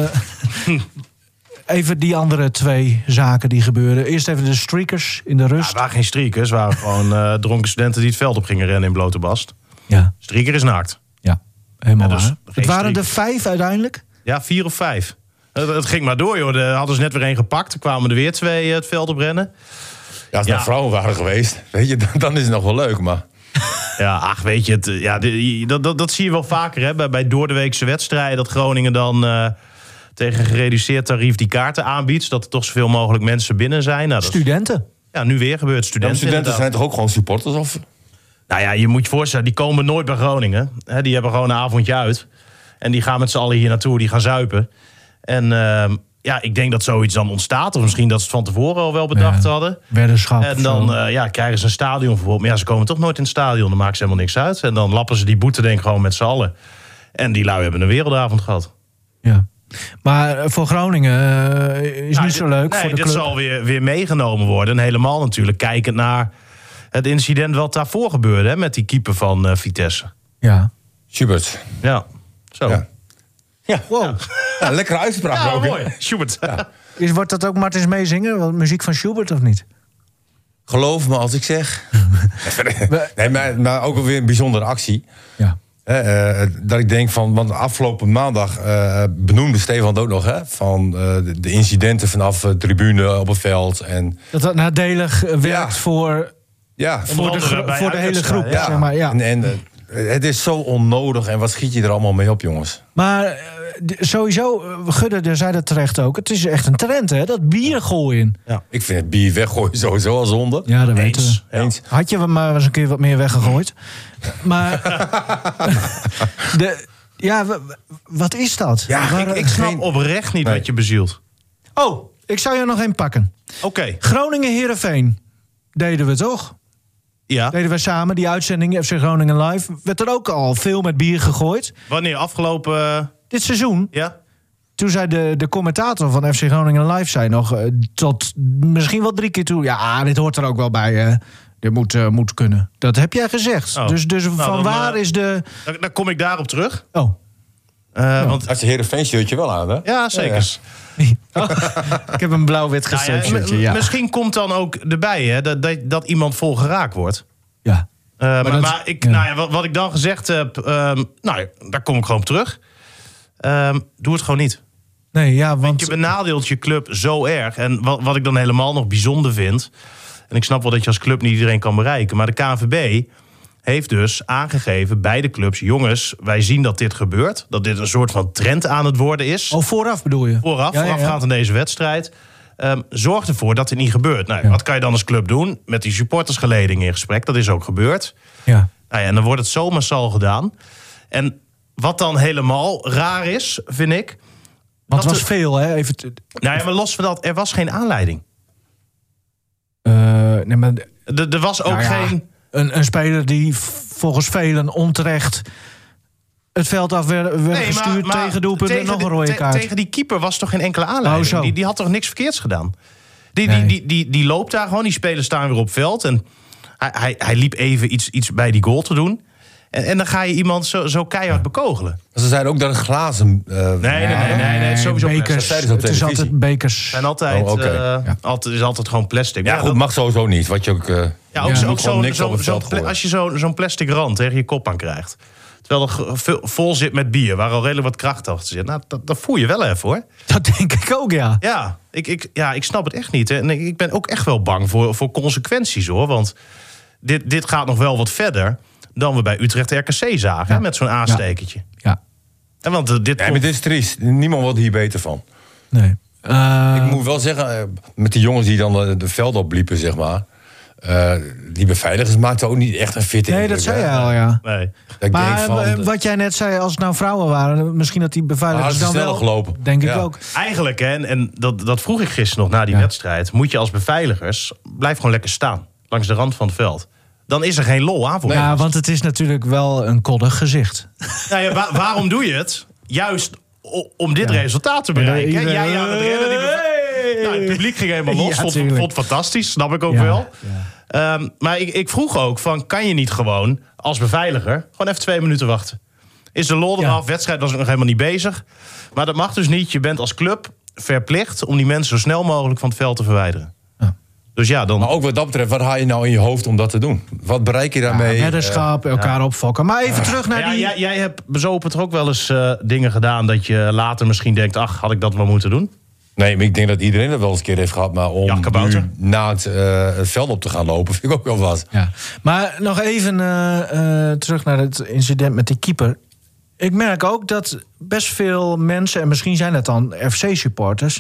even die andere twee zaken die gebeuren. Eerst even de streakers in de Ja, rust. het waren geen streakers, het waren gewoon uh, dronken studenten die het veld op gingen rennen in blote bast. Ja, Streaker is naakt. ja helemaal Ja, dus waar. geen Het waren er streak. vijf uiteindelijk. Ja, vier of vijf. Het, het ging maar door, joh. Er hadden ze net weer één gepakt. Er kwamen er weer twee uh, het veld op rennen. Ja, als het Ja. nou vrouwen waren geweest, weet je, dan, dan is het nog wel leuk. Maar Ja, ach, weet je, het, uh, ja, de- dat, dat, dat zie je wel vaker hè, bij, bij doordeweekse wedstrijden. Dat Groningen dan uh, tegen een gereduceerd tarief die kaarten aanbiedt. Zodat er toch zoveel mogelijk mensen binnen zijn. Nou, dat is, Studenten. ja, nu weer gebeurt ja, studenten. studenten inderdaad. zijn toch ook gewoon supporters? Of? Nou ja, je moet je voorstellen, die komen nooit bij Groningen. Hè, die hebben gewoon een avondje uit. En die gaan met z'n allen hier naartoe, die gaan zuipen. En uh, ja, ik denk dat zoiets dan ontstaat. Of misschien dat ze het van tevoren al wel bedacht Ja. hadden. Weddenschap. En of dan zo. uh, ja, krijgen ze een stadionverbod. Maar ja, ze komen toch nooit in het stadion. Dan maakt ze helemaal niks uit. En dan lappen ze die boete denk ik gewoon met z'n allen. En die lui hebben een wereldavond gehad. Ja. Maar uh, voor Groningen uh, is Nou, niet zo dit- leuk. Nee, voor de dit club. zal weer, weer meegenomen worden. En helemaal natuurlijk kijkend naar het incident wat daarvoor gebeurde. Hè, met die keeper van uh, Vitesse. Ja. Schubert. Ja, zo. Ja. Ja, wow. Ja, lekkere uitspraak Ja, ook. hè? mooi. Schubert. Is, wordt dat ook Martins meezingen? Wat, muziek van Schubert of niet? Geloof me als ik zeg. nee, maar, maar ook alweer een bijzondere actie. Ja. Eh, eh, dat ik denk van, want afgelopen maandag eh, benoemde Stefan het ook nog, hè, van eh, de, de incidenten vanaf de tribune op het veld. En Dat dat nadelig uh, werkt Ja. voor Ja, Voor de, gro- voor de hele groep, ja. zeg maar. Ja. En, en uh, het is zo onnodig. En wat schiet je er allemaal mee op, jongens? Maar uh, d- sowieso, uh, Gudde zei dat terecht ook. Het is echt een trend, hè? Dat bier gooien. Ja. Ik vind het bier weggooien sowieso al zonde. Ja, dat weten we. Ja. Eens. Had je maar eens een keer wat meer weggegooid. Maar de, ja, w- w- wat is dat? Ja, Waar- Ik, ik snap Geen- oprecht niet Nee. wat je bezielt. Oh, ik zou je nog één pakken. Oké, Groningen-Heerenveen deden we toch? ja. Deden we samen, die uitzending F C Groningen Live. Werd er ook al veel met bier gegooid. Wanneer? Afgelopen... uh, Dit seizoen, ja? toen zei de, de commentator van F C Groningen Live... zei nog uh, tot misschien wel drie keer toe... ja, dit hoort er ook wel bij, hè. Dit moet, uh, moet kunnen. Dat heb jij gezegd. Oh. Dus, dus Nou, van dan, waar uh, is de... Dan, dan kom ik daarop terug. Oh, Uh, want, Als je Heerenveen shirtje wel aan, hè? ja, zeker. oh. Ik heb een blauw-wit Nou ja, gestreept shirtje, m- ja. Misschien komt dan ook erbij hè, dat, dat, dat iemand vol geraakt wordt. Ja. Uh, maar dat- maar ik, ja. nou ja, wat, wat ik dan gezegd heb, um, nou, ja, daar kom ik gewoon op terug. Um, doe het gewoon niet. Nee, ja, Want want... je benadeelt je club zo erg. En wat, wat ik dan helemaal nog bijzonder vind... en ik snap wel dat je als club niet iedereen kan bereiken... maar de K N V B heeft dus aangegeven bij de clubs... jongens, wij zien dat dit gebeurt. Dat dit een soort van trend aan het worden is. Oh, vooraf bedoel je? Vooraf, Ja, ja, ja. voorafgaand aan deze wedstrijd. Um, zorg ervoor dat dit niet gebeurt. Nou, Ja. Wat kan je dan als club doen? Met die supportersgeleding in gesprek. Dat is ook gebeurd. Ja. Nou ja, en dan wordt het zo massaal gedaan. En wat dan helemaal raar is, vind ik... Want het dat was er- veel, hè? Even te- Nou ja, maar los van dat, er was geen aanleiding. Eh, nee, maar Er, er was ook Nou ja, geen... Een, een speler die v- volgens velen onterecht het veld af werd, werd Nee, gestuurd tegen doelpunt en tegen nog de- een rode te- kaart. Tegen die keeper was toch geen enkele aanleiding? Oh, zo. die, die had toch niks verkeerds gedaan? Die, Nee. die, die, die, die loopt daar gewoon, die spelers staan weer op veld. En hij, hij, hij liep even iets, iets bij die goal te doen. En, en dan ga je iemand zo, zo keihard bekogelen. Ze zeiden ook dat het glazen... uh, Nee, nee, nee, nee, nee, het is sowieso bekers. plastic. zeiden ze op Het is televisie. altijd bekers. En altijd, Oh, oké. eh, Ja. altijd, is altijd gewoon plastic. Ja, Maar goed, dat- mag sowieso niet. Wat je ook... Uh, Ja, ook, Ja. zo- moet ook gewoon zo'n niks op zo, het zo, veld pla- gooien. als je zo- zo'n plastic rand tegen je kop aan krijgt. Terwijl er ge- veel- vol zit met bier, waar al redelijk wat kracht achter zit. Nou, dat, dat voel je wel even, hoor. Dat denk ik ook, ja. Ja, ik, ik, ja, ik snap het echt niet. Hè. En ik ik ben ook echt wel bang voor, voor consequenties, hoor. Want dit, dit gaat nog wel wat verder dan we bij Utrecht R K C zagen. Ja. Hè, met zo'n aanstekertje. Ja, En want eh, dit ja, maar komt- dit is triest. Niemand wordt hier beter van. nee. Eh, Ik moet wel zeggen, eh, met die jongens die dan eh, de veld opliepen, zeg maar... eh, die beveiligers maakten ook niet echt een fit nee, dat zei je al, ja. Nee. Dat ik Maar denk van, eh, wat jij net zei, als het nou vrouwen waren... misschien dat die beveiligers Ah, dat is dan sneller wel... gelopen. Denk ik Ja. ook. Eigenlijk, hè, en, en dat, dat vroeg ik gisteren nog na die Ja. wedstrijd... moet je als beveiligers, blijf gewoon lekker staan. Langs de rand van het veld. Dan is er geen lol aan voor je. Ja, want het is natuurlijk wel een koddig gezicht. Nou ja, wa- waarom doe je het? Juist o- om dit Ja. resultaat te bereiken. Ja, Jij iedereen- aan het rennen, die beve- nou, het publiek ging helemaal los. Ja, vond, tuurlijk. vond het fantastisch, snap ik ook Ja, wel. ja. Ehm, maar ik, ik vroeg ook, van, kan je niet gewoon als beveiliger... gewoon even twee minuten wachten? Is de lol Ja. eraf? Wedstrijd was nog helemaal niet bezig. Maar dat mag dus niet. Je bent als club verplicht om die mensen zo snel mogelijk van het veld te verwijderen. Ja. Dus ja, dan... Maar ook wat dat betreft, wat haal je nou in je hoofd om dat te doen? Wat bereik je daarmee? Ja, weddenschap, elkaar opfokken. Maar even terug naar Ja, die... jij, jij hebt bezopen toch ook wel eens eh, dingen gedaan... dat je later misschien denkt, ach, had ik dat wel moeten doen? Nee, maar ik denk dat iedereen dat wel eens een keer heeft gehad. Maar om Ja, kabouter. nu na het, eh, het veld op te gaan lopen, vind ik ook wel wat. Ja. Maar nog even eh, eh, terug naar het incident met die keeper. Ik merk ook dat best veel mensen, en misschien zijn het dan F C-supporters...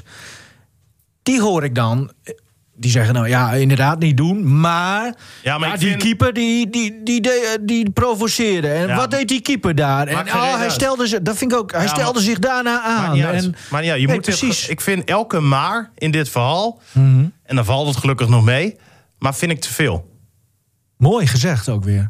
die hoor ik dan, die zeggen nou ja, inderdaad niet doen... maar, Ja, maar ja, ik die vind- keeper die, die, die, die, die provoceerde. En Ja. wat deed die keeper daar? En Maakt geen oh, reet hij uit. stelde zich, dat vind ik ook, hij Ja, stelde maar- zich daarna aan. Maakt niet uit. En, Maar ja, je nee, moet dit- precies. ik vind elke maar in dit verhaal... Mhm. en dan valt het gelukkig nog mee... maar vind ik te veel. Mooi gezegd ook weer.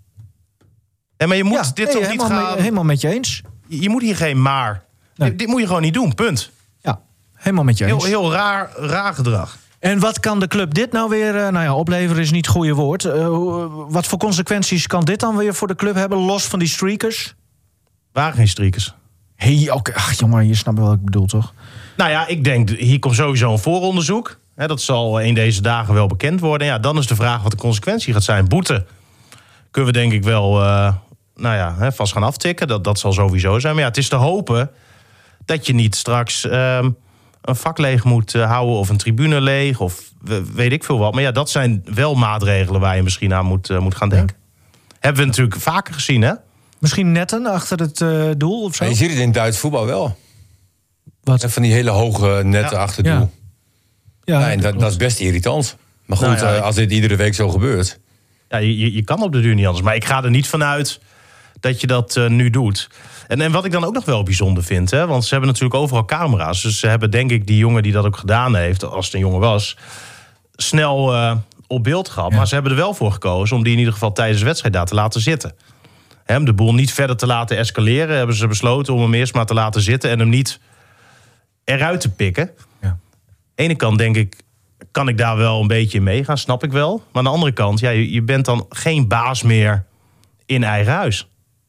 Ja, maar je moet Ja, dit nee, toch niet helemaal, gaan... mee- helemaal met je eens. Je moet hier geen maar... Nee. Dit, dit moet je gewoon niet doen, punt. Ja, helemaal met je eens. Heel, heel raar, raar gedrag. En wat kan de club dit nou weer... eh, nou ja, opleveren is niet het goede woord. Eh, hoe- wat voor consequenties kan dit dan weer voor de club hebben... los van die streakers? Waren geen streakers. Hé, hey, oké. Ach, jongen, je snapt wel wat ik bedoel, toch? Nou ja, ik denk, hier komt sowieso een vooronderzoek. Hè, dat zal in deze dagen wel bekend worden. Ja, dan is de vraag wat de consequentie gaat zijn. Boete kunnen we denk ik wel uh, nou ja, hè, vast gaan aftikken. Dat, dat zal sowieso zijn. Maar ja, het is te hopen dat je niet straks... Um, een vak leeg moet uh, houden of een tribune leeg of weet ik veel wat. Maar ja, dat zijn wel maatregelen waar je misschien aan moet, uh, moet gaan denken. Ja. Hebben we natuurlijk vaker gezien, hè? Misschien netten achter het uh, doel of zo? Ja, je ziet het in Duits voetbal wel. Wat? En van die hele hoge netten ja. achter het doel. Ja, ja, en dat, dat is best irritant. Maar goed, nou ja, als dit iedere week zo gebeurt... Ja, je, je kan op de duur niet anders. Maar ik ga er niet vanuit dat je dat uh, nu doet. En, en wat ik dan ook nog wel bijzonder vind... Hè, want ze hebben natuurlijk overal camera's. Dus ze hebben denk ik die jongen die dat ook gedaan heeft... als het een jongen was, snel uh, op beeld gehad. Ja. Maar ze hebben er wel voor gekozen om die in ieder geval tijdens de wedstrijd daar te laten zitten. Hem de boel niet verder te laten escaleren... hebben ze besloten om hem eerst maar te laten zitten... en hem niet eruit te pikken. Ja. Aan de ene kant denk ik... kan ik daar wel een beetje in meegaan, snap ik wel. Maar aan de andere kant, ja, je, je bent dan geen baas meer in eigen huis.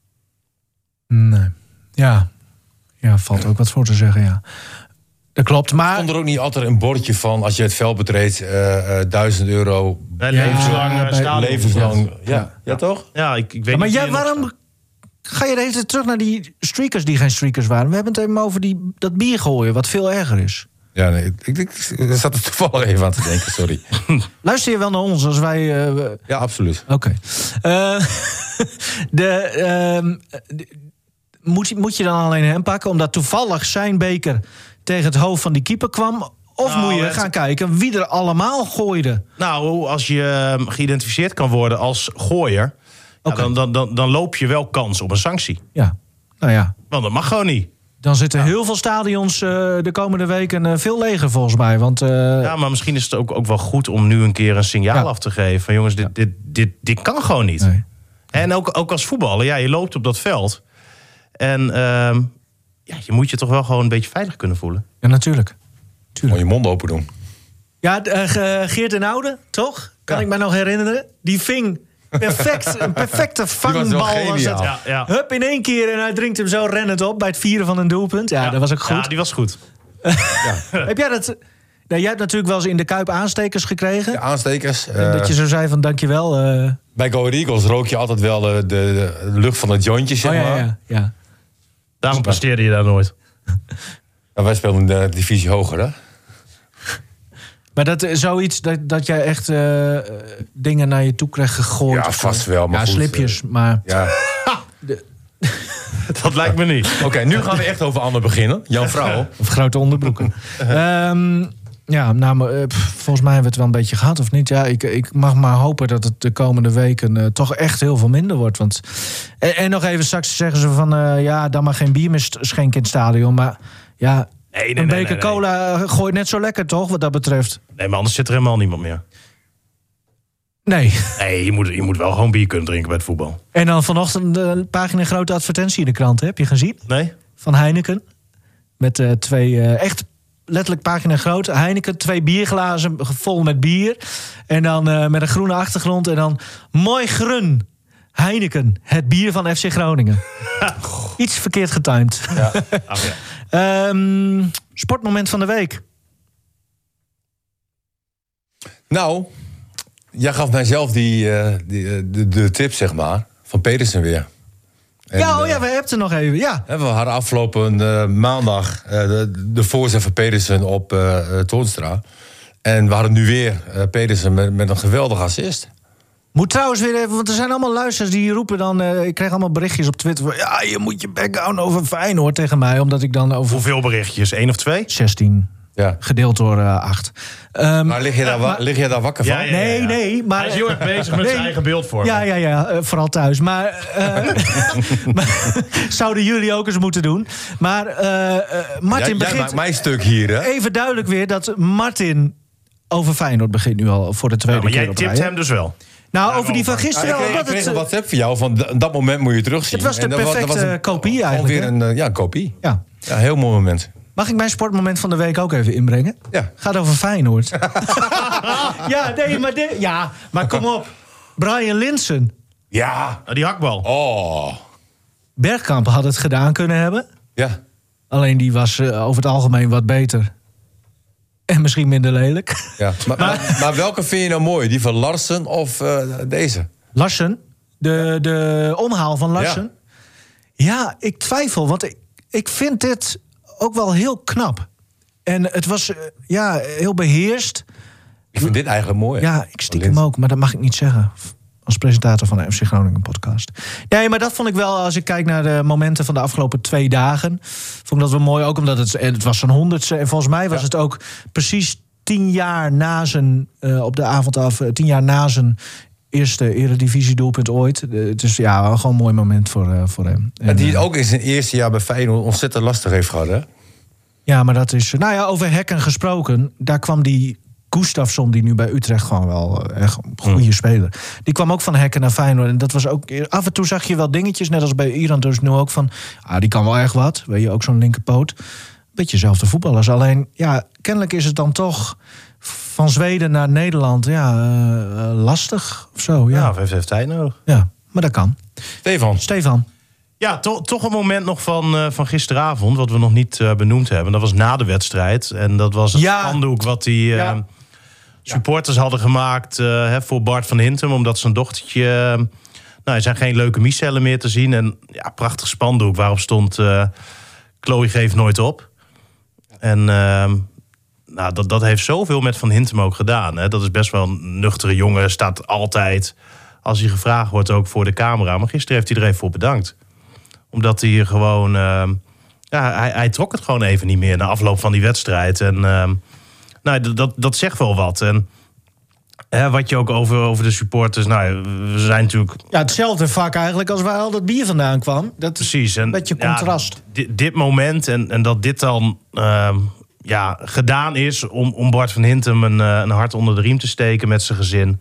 Nee. Ja. Ja, valt ook wat voor te zeggen, ja. Dat klopt, maar... Stond er ook niet altijd een bordje van... als je het veld betreedt, uh, uh, duizend euro... Ja, levenslang uh, stadion. Levenslang, ja. Ja. Ja, toch? Ja, ik, ik weet ja, maar niet... jij, waarom ga je de hele tijd terug naar die streakers die geen streakers waren? We hebben het even over die, dat bier gooien, wat veel erger is. Ja, nee, ik, ik, ik zat er toevallig even aan te denken, sorry. Luister je wel naar ons als wij... Uh, ja, absoluut. Oké. Okay. Uh, de, uh, de, moet, moet je dan alleen hem pakken omdat toevallig zijn beker tegen het hoofd van die keeper kwam? Of nou, moet je het... gaan kijken wie er allemaal gooide? Nou, als je uh, geïdentificeerd kan worden als gooier... Okay. Ja, dan, dan, dan, dan loop je wel kans op een sanctie. Ja, nou ja. Want dat mag gewoon niet. Dan zitten ja. heel veel stadions uh, de komende weken uh, veel leger volgens mij. Want, uh... ja, maar misschien is het ook, ook wel goed om nu een keer een signaal ja. af te geven. Van jongens, dit, dit, dit, dit kan gewoon niet. Nee. En ook, ook als voetballer, ja, je loopt op dat veld. En uh, ja, je moet je toch wel gewoon een beetje veilig kunnen voelen. Ja, natuurlijk. Gewoon je mond open doen. Ja, uh, Geert den Oude, toch? Kan ja. ik me nog herinneren? Die ving... Perfect, een perfecte vangbal was, was het. Ja, ja. Hup, in één keer en hij drinkt hem zo rennend op bij het vieren van een doelpunt. Ja, ja. dat was ook goed. Ja, die was goed. ja. Heb jij dat... Nou, jij hebt natuurlijk wel eens in de Kuip aanstekers gekregen. Ja, aanstekers. Uh, dat je zo zei van dankjewel. Uh... Bij Go Eagles rook je altijd wel de, de, de lucht van het jointje, zeg oh, ja, maar. Ja, ja. Daarom presteerde je daar nooit. Nou, wij speelden de divisie hoger, hè? Maar dat is zoiets dat, dat jij echt uh, dingen naar je toe krijgt gegooid? Ja, vast wel. Maar ja, goed, slipjes, uh, maar... Ja. De... dat lijkt me niet. Oké, okay, nu gaan we echt over Anne beginnen. Jouw vrouw. Of grote onderbroeken. um, ja, nou, uh, pff, volgens mij hebben we het wel een beetje gehad, of niet? Ja, ik, ik mag maar hopen dat het de komende weken uh, toch echt heel veel minder wordt. Want... En, en nog even straks zeggen ze van... Uh, ja, dan maar geen bier meer schenken in het stadion. Maar ja... Nee, nee, een beker nee, nee, nee. cola gooit net zo lekker, toch, wat dat betreft? Nee, maar anders zit er helemaal niemand meer. Nee. Nee, je moet, je moet wel gewoon bier kunnen drinken bij het voetbal. En dan vanochtend een pagina grote advertentie in de krant, heb je gezien? Nee. Van Heineken. Met uh, twee, uh, echt letterlijk pagina groot. Heineken, twee bierglazen vol met bier. En dan uh, met een groene achtergrond. En dan mooi grun. Heineken, het bier van F C Groningen. Iets verkeerd getimed. Ja. Ach, ja. um, sportmoment van de week. Nou, jij gaf mijzelf die, uh, die, de, de tip, zeg maar, van Pedersen weer. En, ja, oh ja, we hebben het er nog even, ja. We hadden afgelopen uh, maandag uh, de, de voorzet van Pedersen op uh, Toornstra. En we hadden nu weer uh, Pedersen met, met een geweldige assist. Moet trouwens weer even, want er zijn allemaal luisteraars die roepen dan... Uh, ik krijg allemaal berichtjes op Twitter van... ja, je moet je bek houden over Feyenoord tegen mij, omdat ik dan over... Hoeveel berichtjes? Eén of twee? zestien. Ja. Gedeeld door uh, acht. Um, maar lig je, daar, maar, lig je daar wakker van? Ja, ja, ja, ja. Nee, nee. Maar, hij is heel erg bezig met nee, zijn eigen beeldvorming. Ja, ja, ja. Uh, vooral thuis. Maar, uh, maar zouden jullie ook eens moeten doen. Maar uh, uh, Martin ja, begint... Jij maakt mijn stuk hier, hè? Even duidelijk weer dat Martin over Feyenoord begint nu al voor de tweede ja, maar keer. Maar jij tipt hem dus wel. Nou, ja, over die van gisteren... Ja, ik kreeg, ik kreeg een WhatsApp van jou, van dat moment moet je terugzien. Het was de perfecte dat was een, kopie eigenlijk. Weer een, ja, een kopie. Ja. Ja, heel mooi moment. Mag ik mijn sportmoment van de week ook even inbrengen? Ja. Gaat over Feyenoord. ja, nee, maar, de, ja, maar kom op. Brian Linssen. Ja. Die hakbal. Oh. Bergkamp had het gedaan kunnen hebben. Ja. Alleen die was uh, over het algemeen wat beter. En misschien minder lelijk. Ja. Maar, maar, maar welke vind je nou mooi? Die van Larsen of uh, deze? Larsen? De, de omhaal van Larsen? Ja, ja ik twijfel. Want ik, ik vind dit ook wel heel knap. En het was uh, ja, heel beheerst. Ik vind dit eigenlijk mooi. Ja, ik stiekem ook, maar dat mag ik niet zeggen. Als presentator van de F C Groningen podcast. Nee, maar dat vond ik wel, als ik kijk naar de momenten van de afgelopen twee dagen. Vond ik dat wel mooi, ook omdat het, het was zijn honderdste. En volgens mij was ja. het ook precies tien jaar na zijn, uh, op de avond af, uh, tien jaar na zijn eerste eredivisiedoelpunt ooit. Uh, dus ja, gewoon een mooi moment voor, uh, voor hem. En, en die het ook in zijn eerste jaar bij Feyenoord ontzettend lastig heeft gehad, hè? Ja, maar dat is... Nou ja, over Hekken gesproken, daar kwam die Gustafsson, die nu bij Utrecht gewoon wel echt een goede mm. speler. Die kwam ook van Hekken naar Feyenoord. En dat was ook... Af en toe zag je wel dingetjes, net als bij Iran dus nu ook van... Ah, die kan wel echt wat. Weet je, ook zo'n linkerpoot. Beetje zelfde voetballers. Alleen, ja, kennelijk is het dan toch van Zweden naar Nederland, ja, uh, lastig of zo. Ja, ja of heeft, heeft tijd nodig. Ja, maar dat kan. Stefan. Stefan. Ja, to, toch een moment nog van, uh, van gisteravond, wat we nog niet uh, benoemd hebben. Dat was na de wedstrijd. En dat was het ja. spandoek wat die uh, ja. supporters ja. hadden gemaakt uh, hè, voor Bart van Hintem. Omdat zijn dochtertje... Uh, nou, er zijn geen leukemiecellen meer te zien. En ja, prachtig spandoek waarop stond... Uh, Chloe geeft nooit op. En uh, nou, dat, dat heeft zoveel met Van Hintem ook gedaan. Hè. Dat is best wel een nuchtere jongen. Staat altijd, als hij gevraagd wordt, ook voor de camera. Maar gisteren heeft hij er even voor bedankt. Omdat hij gewoon... Uh, ja, hij, hij trok het gewoon even niet meer na afloop van die wedstrijd. En uh, nou, dat, dat zegt wel wat. En hè, wat je ook over, over de supporters... Nou, we zijn natuurlijk... Ja, hetzelfde vak eigenlijk als waar al dat bier vandaan kwam. Dat Precies. Een beetje contrast. Ja, dit, dit moment en, en dat dit dan uh, ja, gedaan is... om, om Bart van Hintem een, een hart onder de riem te steken met zijn gezin.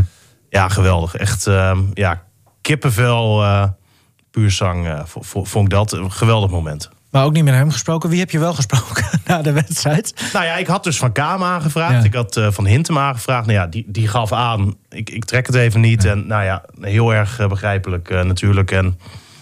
Ja, geweldig. Echt, uh, ja, kippenvel... Uh, puur zang, uh, vond ik dat een geweldig moment. Maar ook niet met hem gesproken. Wie heb je wel gesproken na de wedstrijd? Nou ja, ik had dus Van Kaam aangevraagd. Ja. Ik had uh, Van Hintem aangevraagd. Nou ja, die, die gaf aan, ik, ik trek het even niet. Ja. En nou ja, heel erg uh, begrijpelijk uh, natuurlijk. En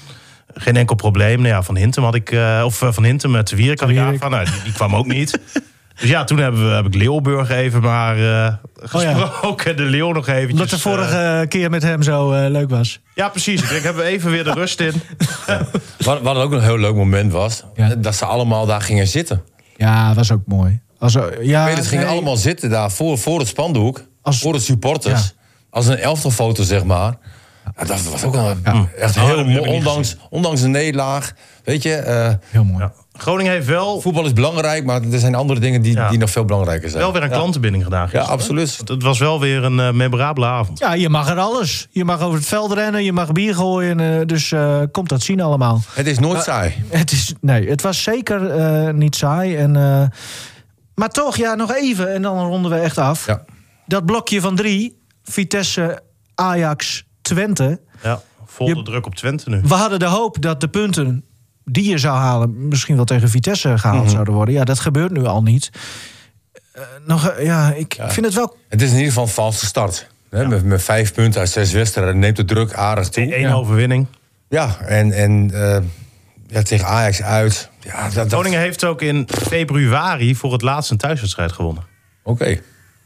geen enkel probleem. Nou ja, Van Hintem had ik... Uh, of uh, Van Hintem uh, te Wierik had ik aangevraagd. Nou, die, die kwam ook niet. Dus ja, toen hebben we, heb ik Leeuwburg even maar uh, gesproken. Oh ja. De Leeuw nog eventjes. Omdat de vorige uh, keer met hem zo uh, leuk was. Ja, precies. Ik denk, hebben we even weer de rust in. Ja. Wat, wat ook een heel leuk moment was, ja. dat ze allemaal daar gingen zitten. Ja, was ook mooi. Als, ja, de spelers gingen nee. allemaal zitten daar voor, voor het spandoek. Als, voor de supporters. Ja. Als een elftalfoto, zeg maar. Ja, dat was ook een, ja. echt heel oh, mooi. Ondanks, ondanks een nederlaag. Weet je. Uh, heel mooi. Ja. Groningen heeft wel... Voetbal is belangrijk, maar er zijn andere dingen die, ja. die nog veel belangrijker zijn. Wel weer een klantenbinding gedaan gisteren. Ja, absoluut. Het was wel weer een uh, memorabele avond. Ja, je mag er alles. Je mag over het veld rennen, je mag bier gooien. Uh, dus uh, komt dat zien allemaal. Het is nooit uh, saai. Het is, nee, het was zeker uh, niet saai. En, uh, maar toch, ja, nog even en dan ronden we echt af. Ja. Dat blokje van drie, Vitesse, Ajax, Twente. Ja, vol de druk op Twente nu. We hadden de hoop dat de punten die je zou halen, misschien wel tegen Vitesse gehaald mm-hmm. zouden worden. Ja, dat gebeurt nu al niet. Uh, nog, uh, ja, ik ja. vind het wel... Het is in ieder geval een valse start. Hè? Ja. Met, met vijf punten uit zes wedstrijden neemt de druk aardig toe. Eén ja. overwinning. Ja, en, en uh, ja, tegen Ajax uit. Ja, dat, Groningen dat... heeft ook in februari voor het laatst een thuiswedstrijd gewonnen. Oké. Okay.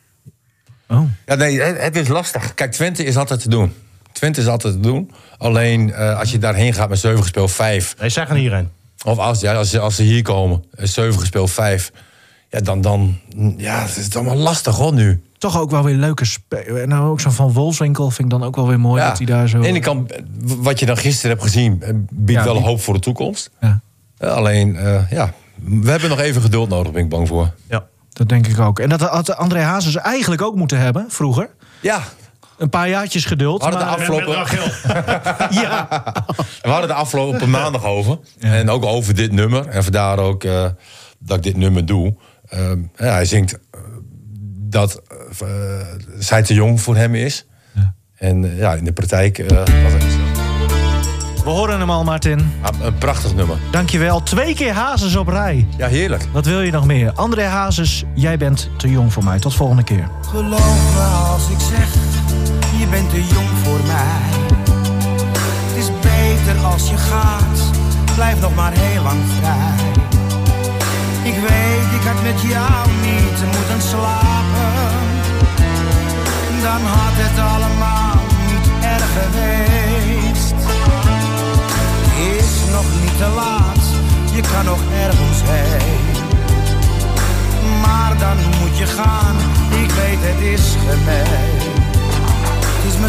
Oh. Ja, nee, het, het is lastig. Kijk, Twente is altijd te doen. Twente is altijd te doen. Alleen uh, als je daarheen gaat met zeven gespeeld vijf. Nee, zij gaan hierheen. Of als, ja, als, als ze hier komen, zeven gespeeld vijf. Ja, dan, dan ja, het is allemaal lastig hoor nu. Toch ook wel weer leuke spelen. Nou, ook zo'n Van Wolfswinkel vind ik dan ook wel weer mooi. Ja, dat hij daar zo... Aan de ene kant, wat je dan gisteren hebt gezien, biedt ja, wel die... hoop voor de toekomst. Ja. Uh, alleen, uh, ja, we hebben nog even geduld nodig, ben ik bang voor. Ja, dat denk ik ook. En dat had André Hazes eigenlijk ook moeten hebben, vroeger. Ja. Een paar jaartjes geduld. We hadden maar... de afgelopen... ja. We hadden de afgelopen maandag over. Ja. En ook over dit nummer. En vandaar ook uh, dat ik dit nummer doe. Uh, ja, hij zingt uh, dat uh, zij te jong voor hem is. Ja. En uh, ja, in de praktijk uh, was het zo. We horen hem al, Martin. Ja, een prachtig nummer. Dankjewel. Twee keer Hazes op rij. Ja, heerlijk. Wat wil je nog meer? André Hazes, jij bent te jong voor mij. Tot volgende keer. Geloof me als ik zeg, je bent te jong voor mij. Het is beter als je gaat, blijf nog maar heel lang vrij. Ik weet, ik had met jou niet moeten slapen. Dan had het allemaal niet erg geweest. Het is nog niet te laat, je kan nog ergens heen.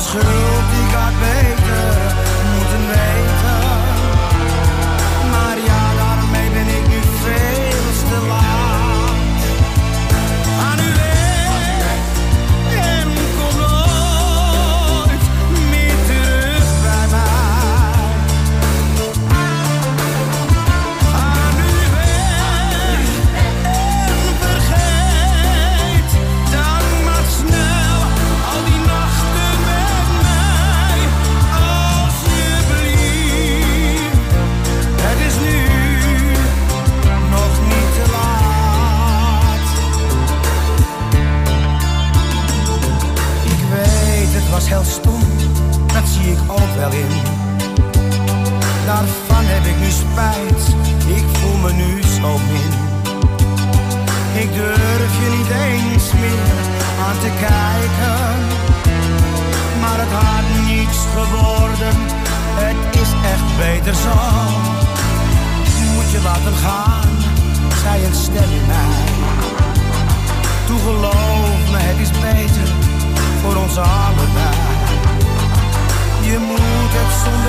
schuld, ik had beter moeten weten. Maar ja, daarmee ben ik nu veel te laat. Ga nu weg en kom nooit meer terug bij mij. Ga nu weg en vergeet dan maar snel al die nachten met mij. Alsjeblieft, het is nu nog niet te laat. Ik weet, het was heel stom, dat zie ik ook wel in. Daarvan heb ik nu spijt, ik voel me nu zo min. Ik durf je niet eens meer aan te kijken. Maar het had niets geworden, het is echt beter zo. Moet je laten gaan, zei een stem in mij. Toe geloof me, het is beter voor ons allebei. Je moet het soms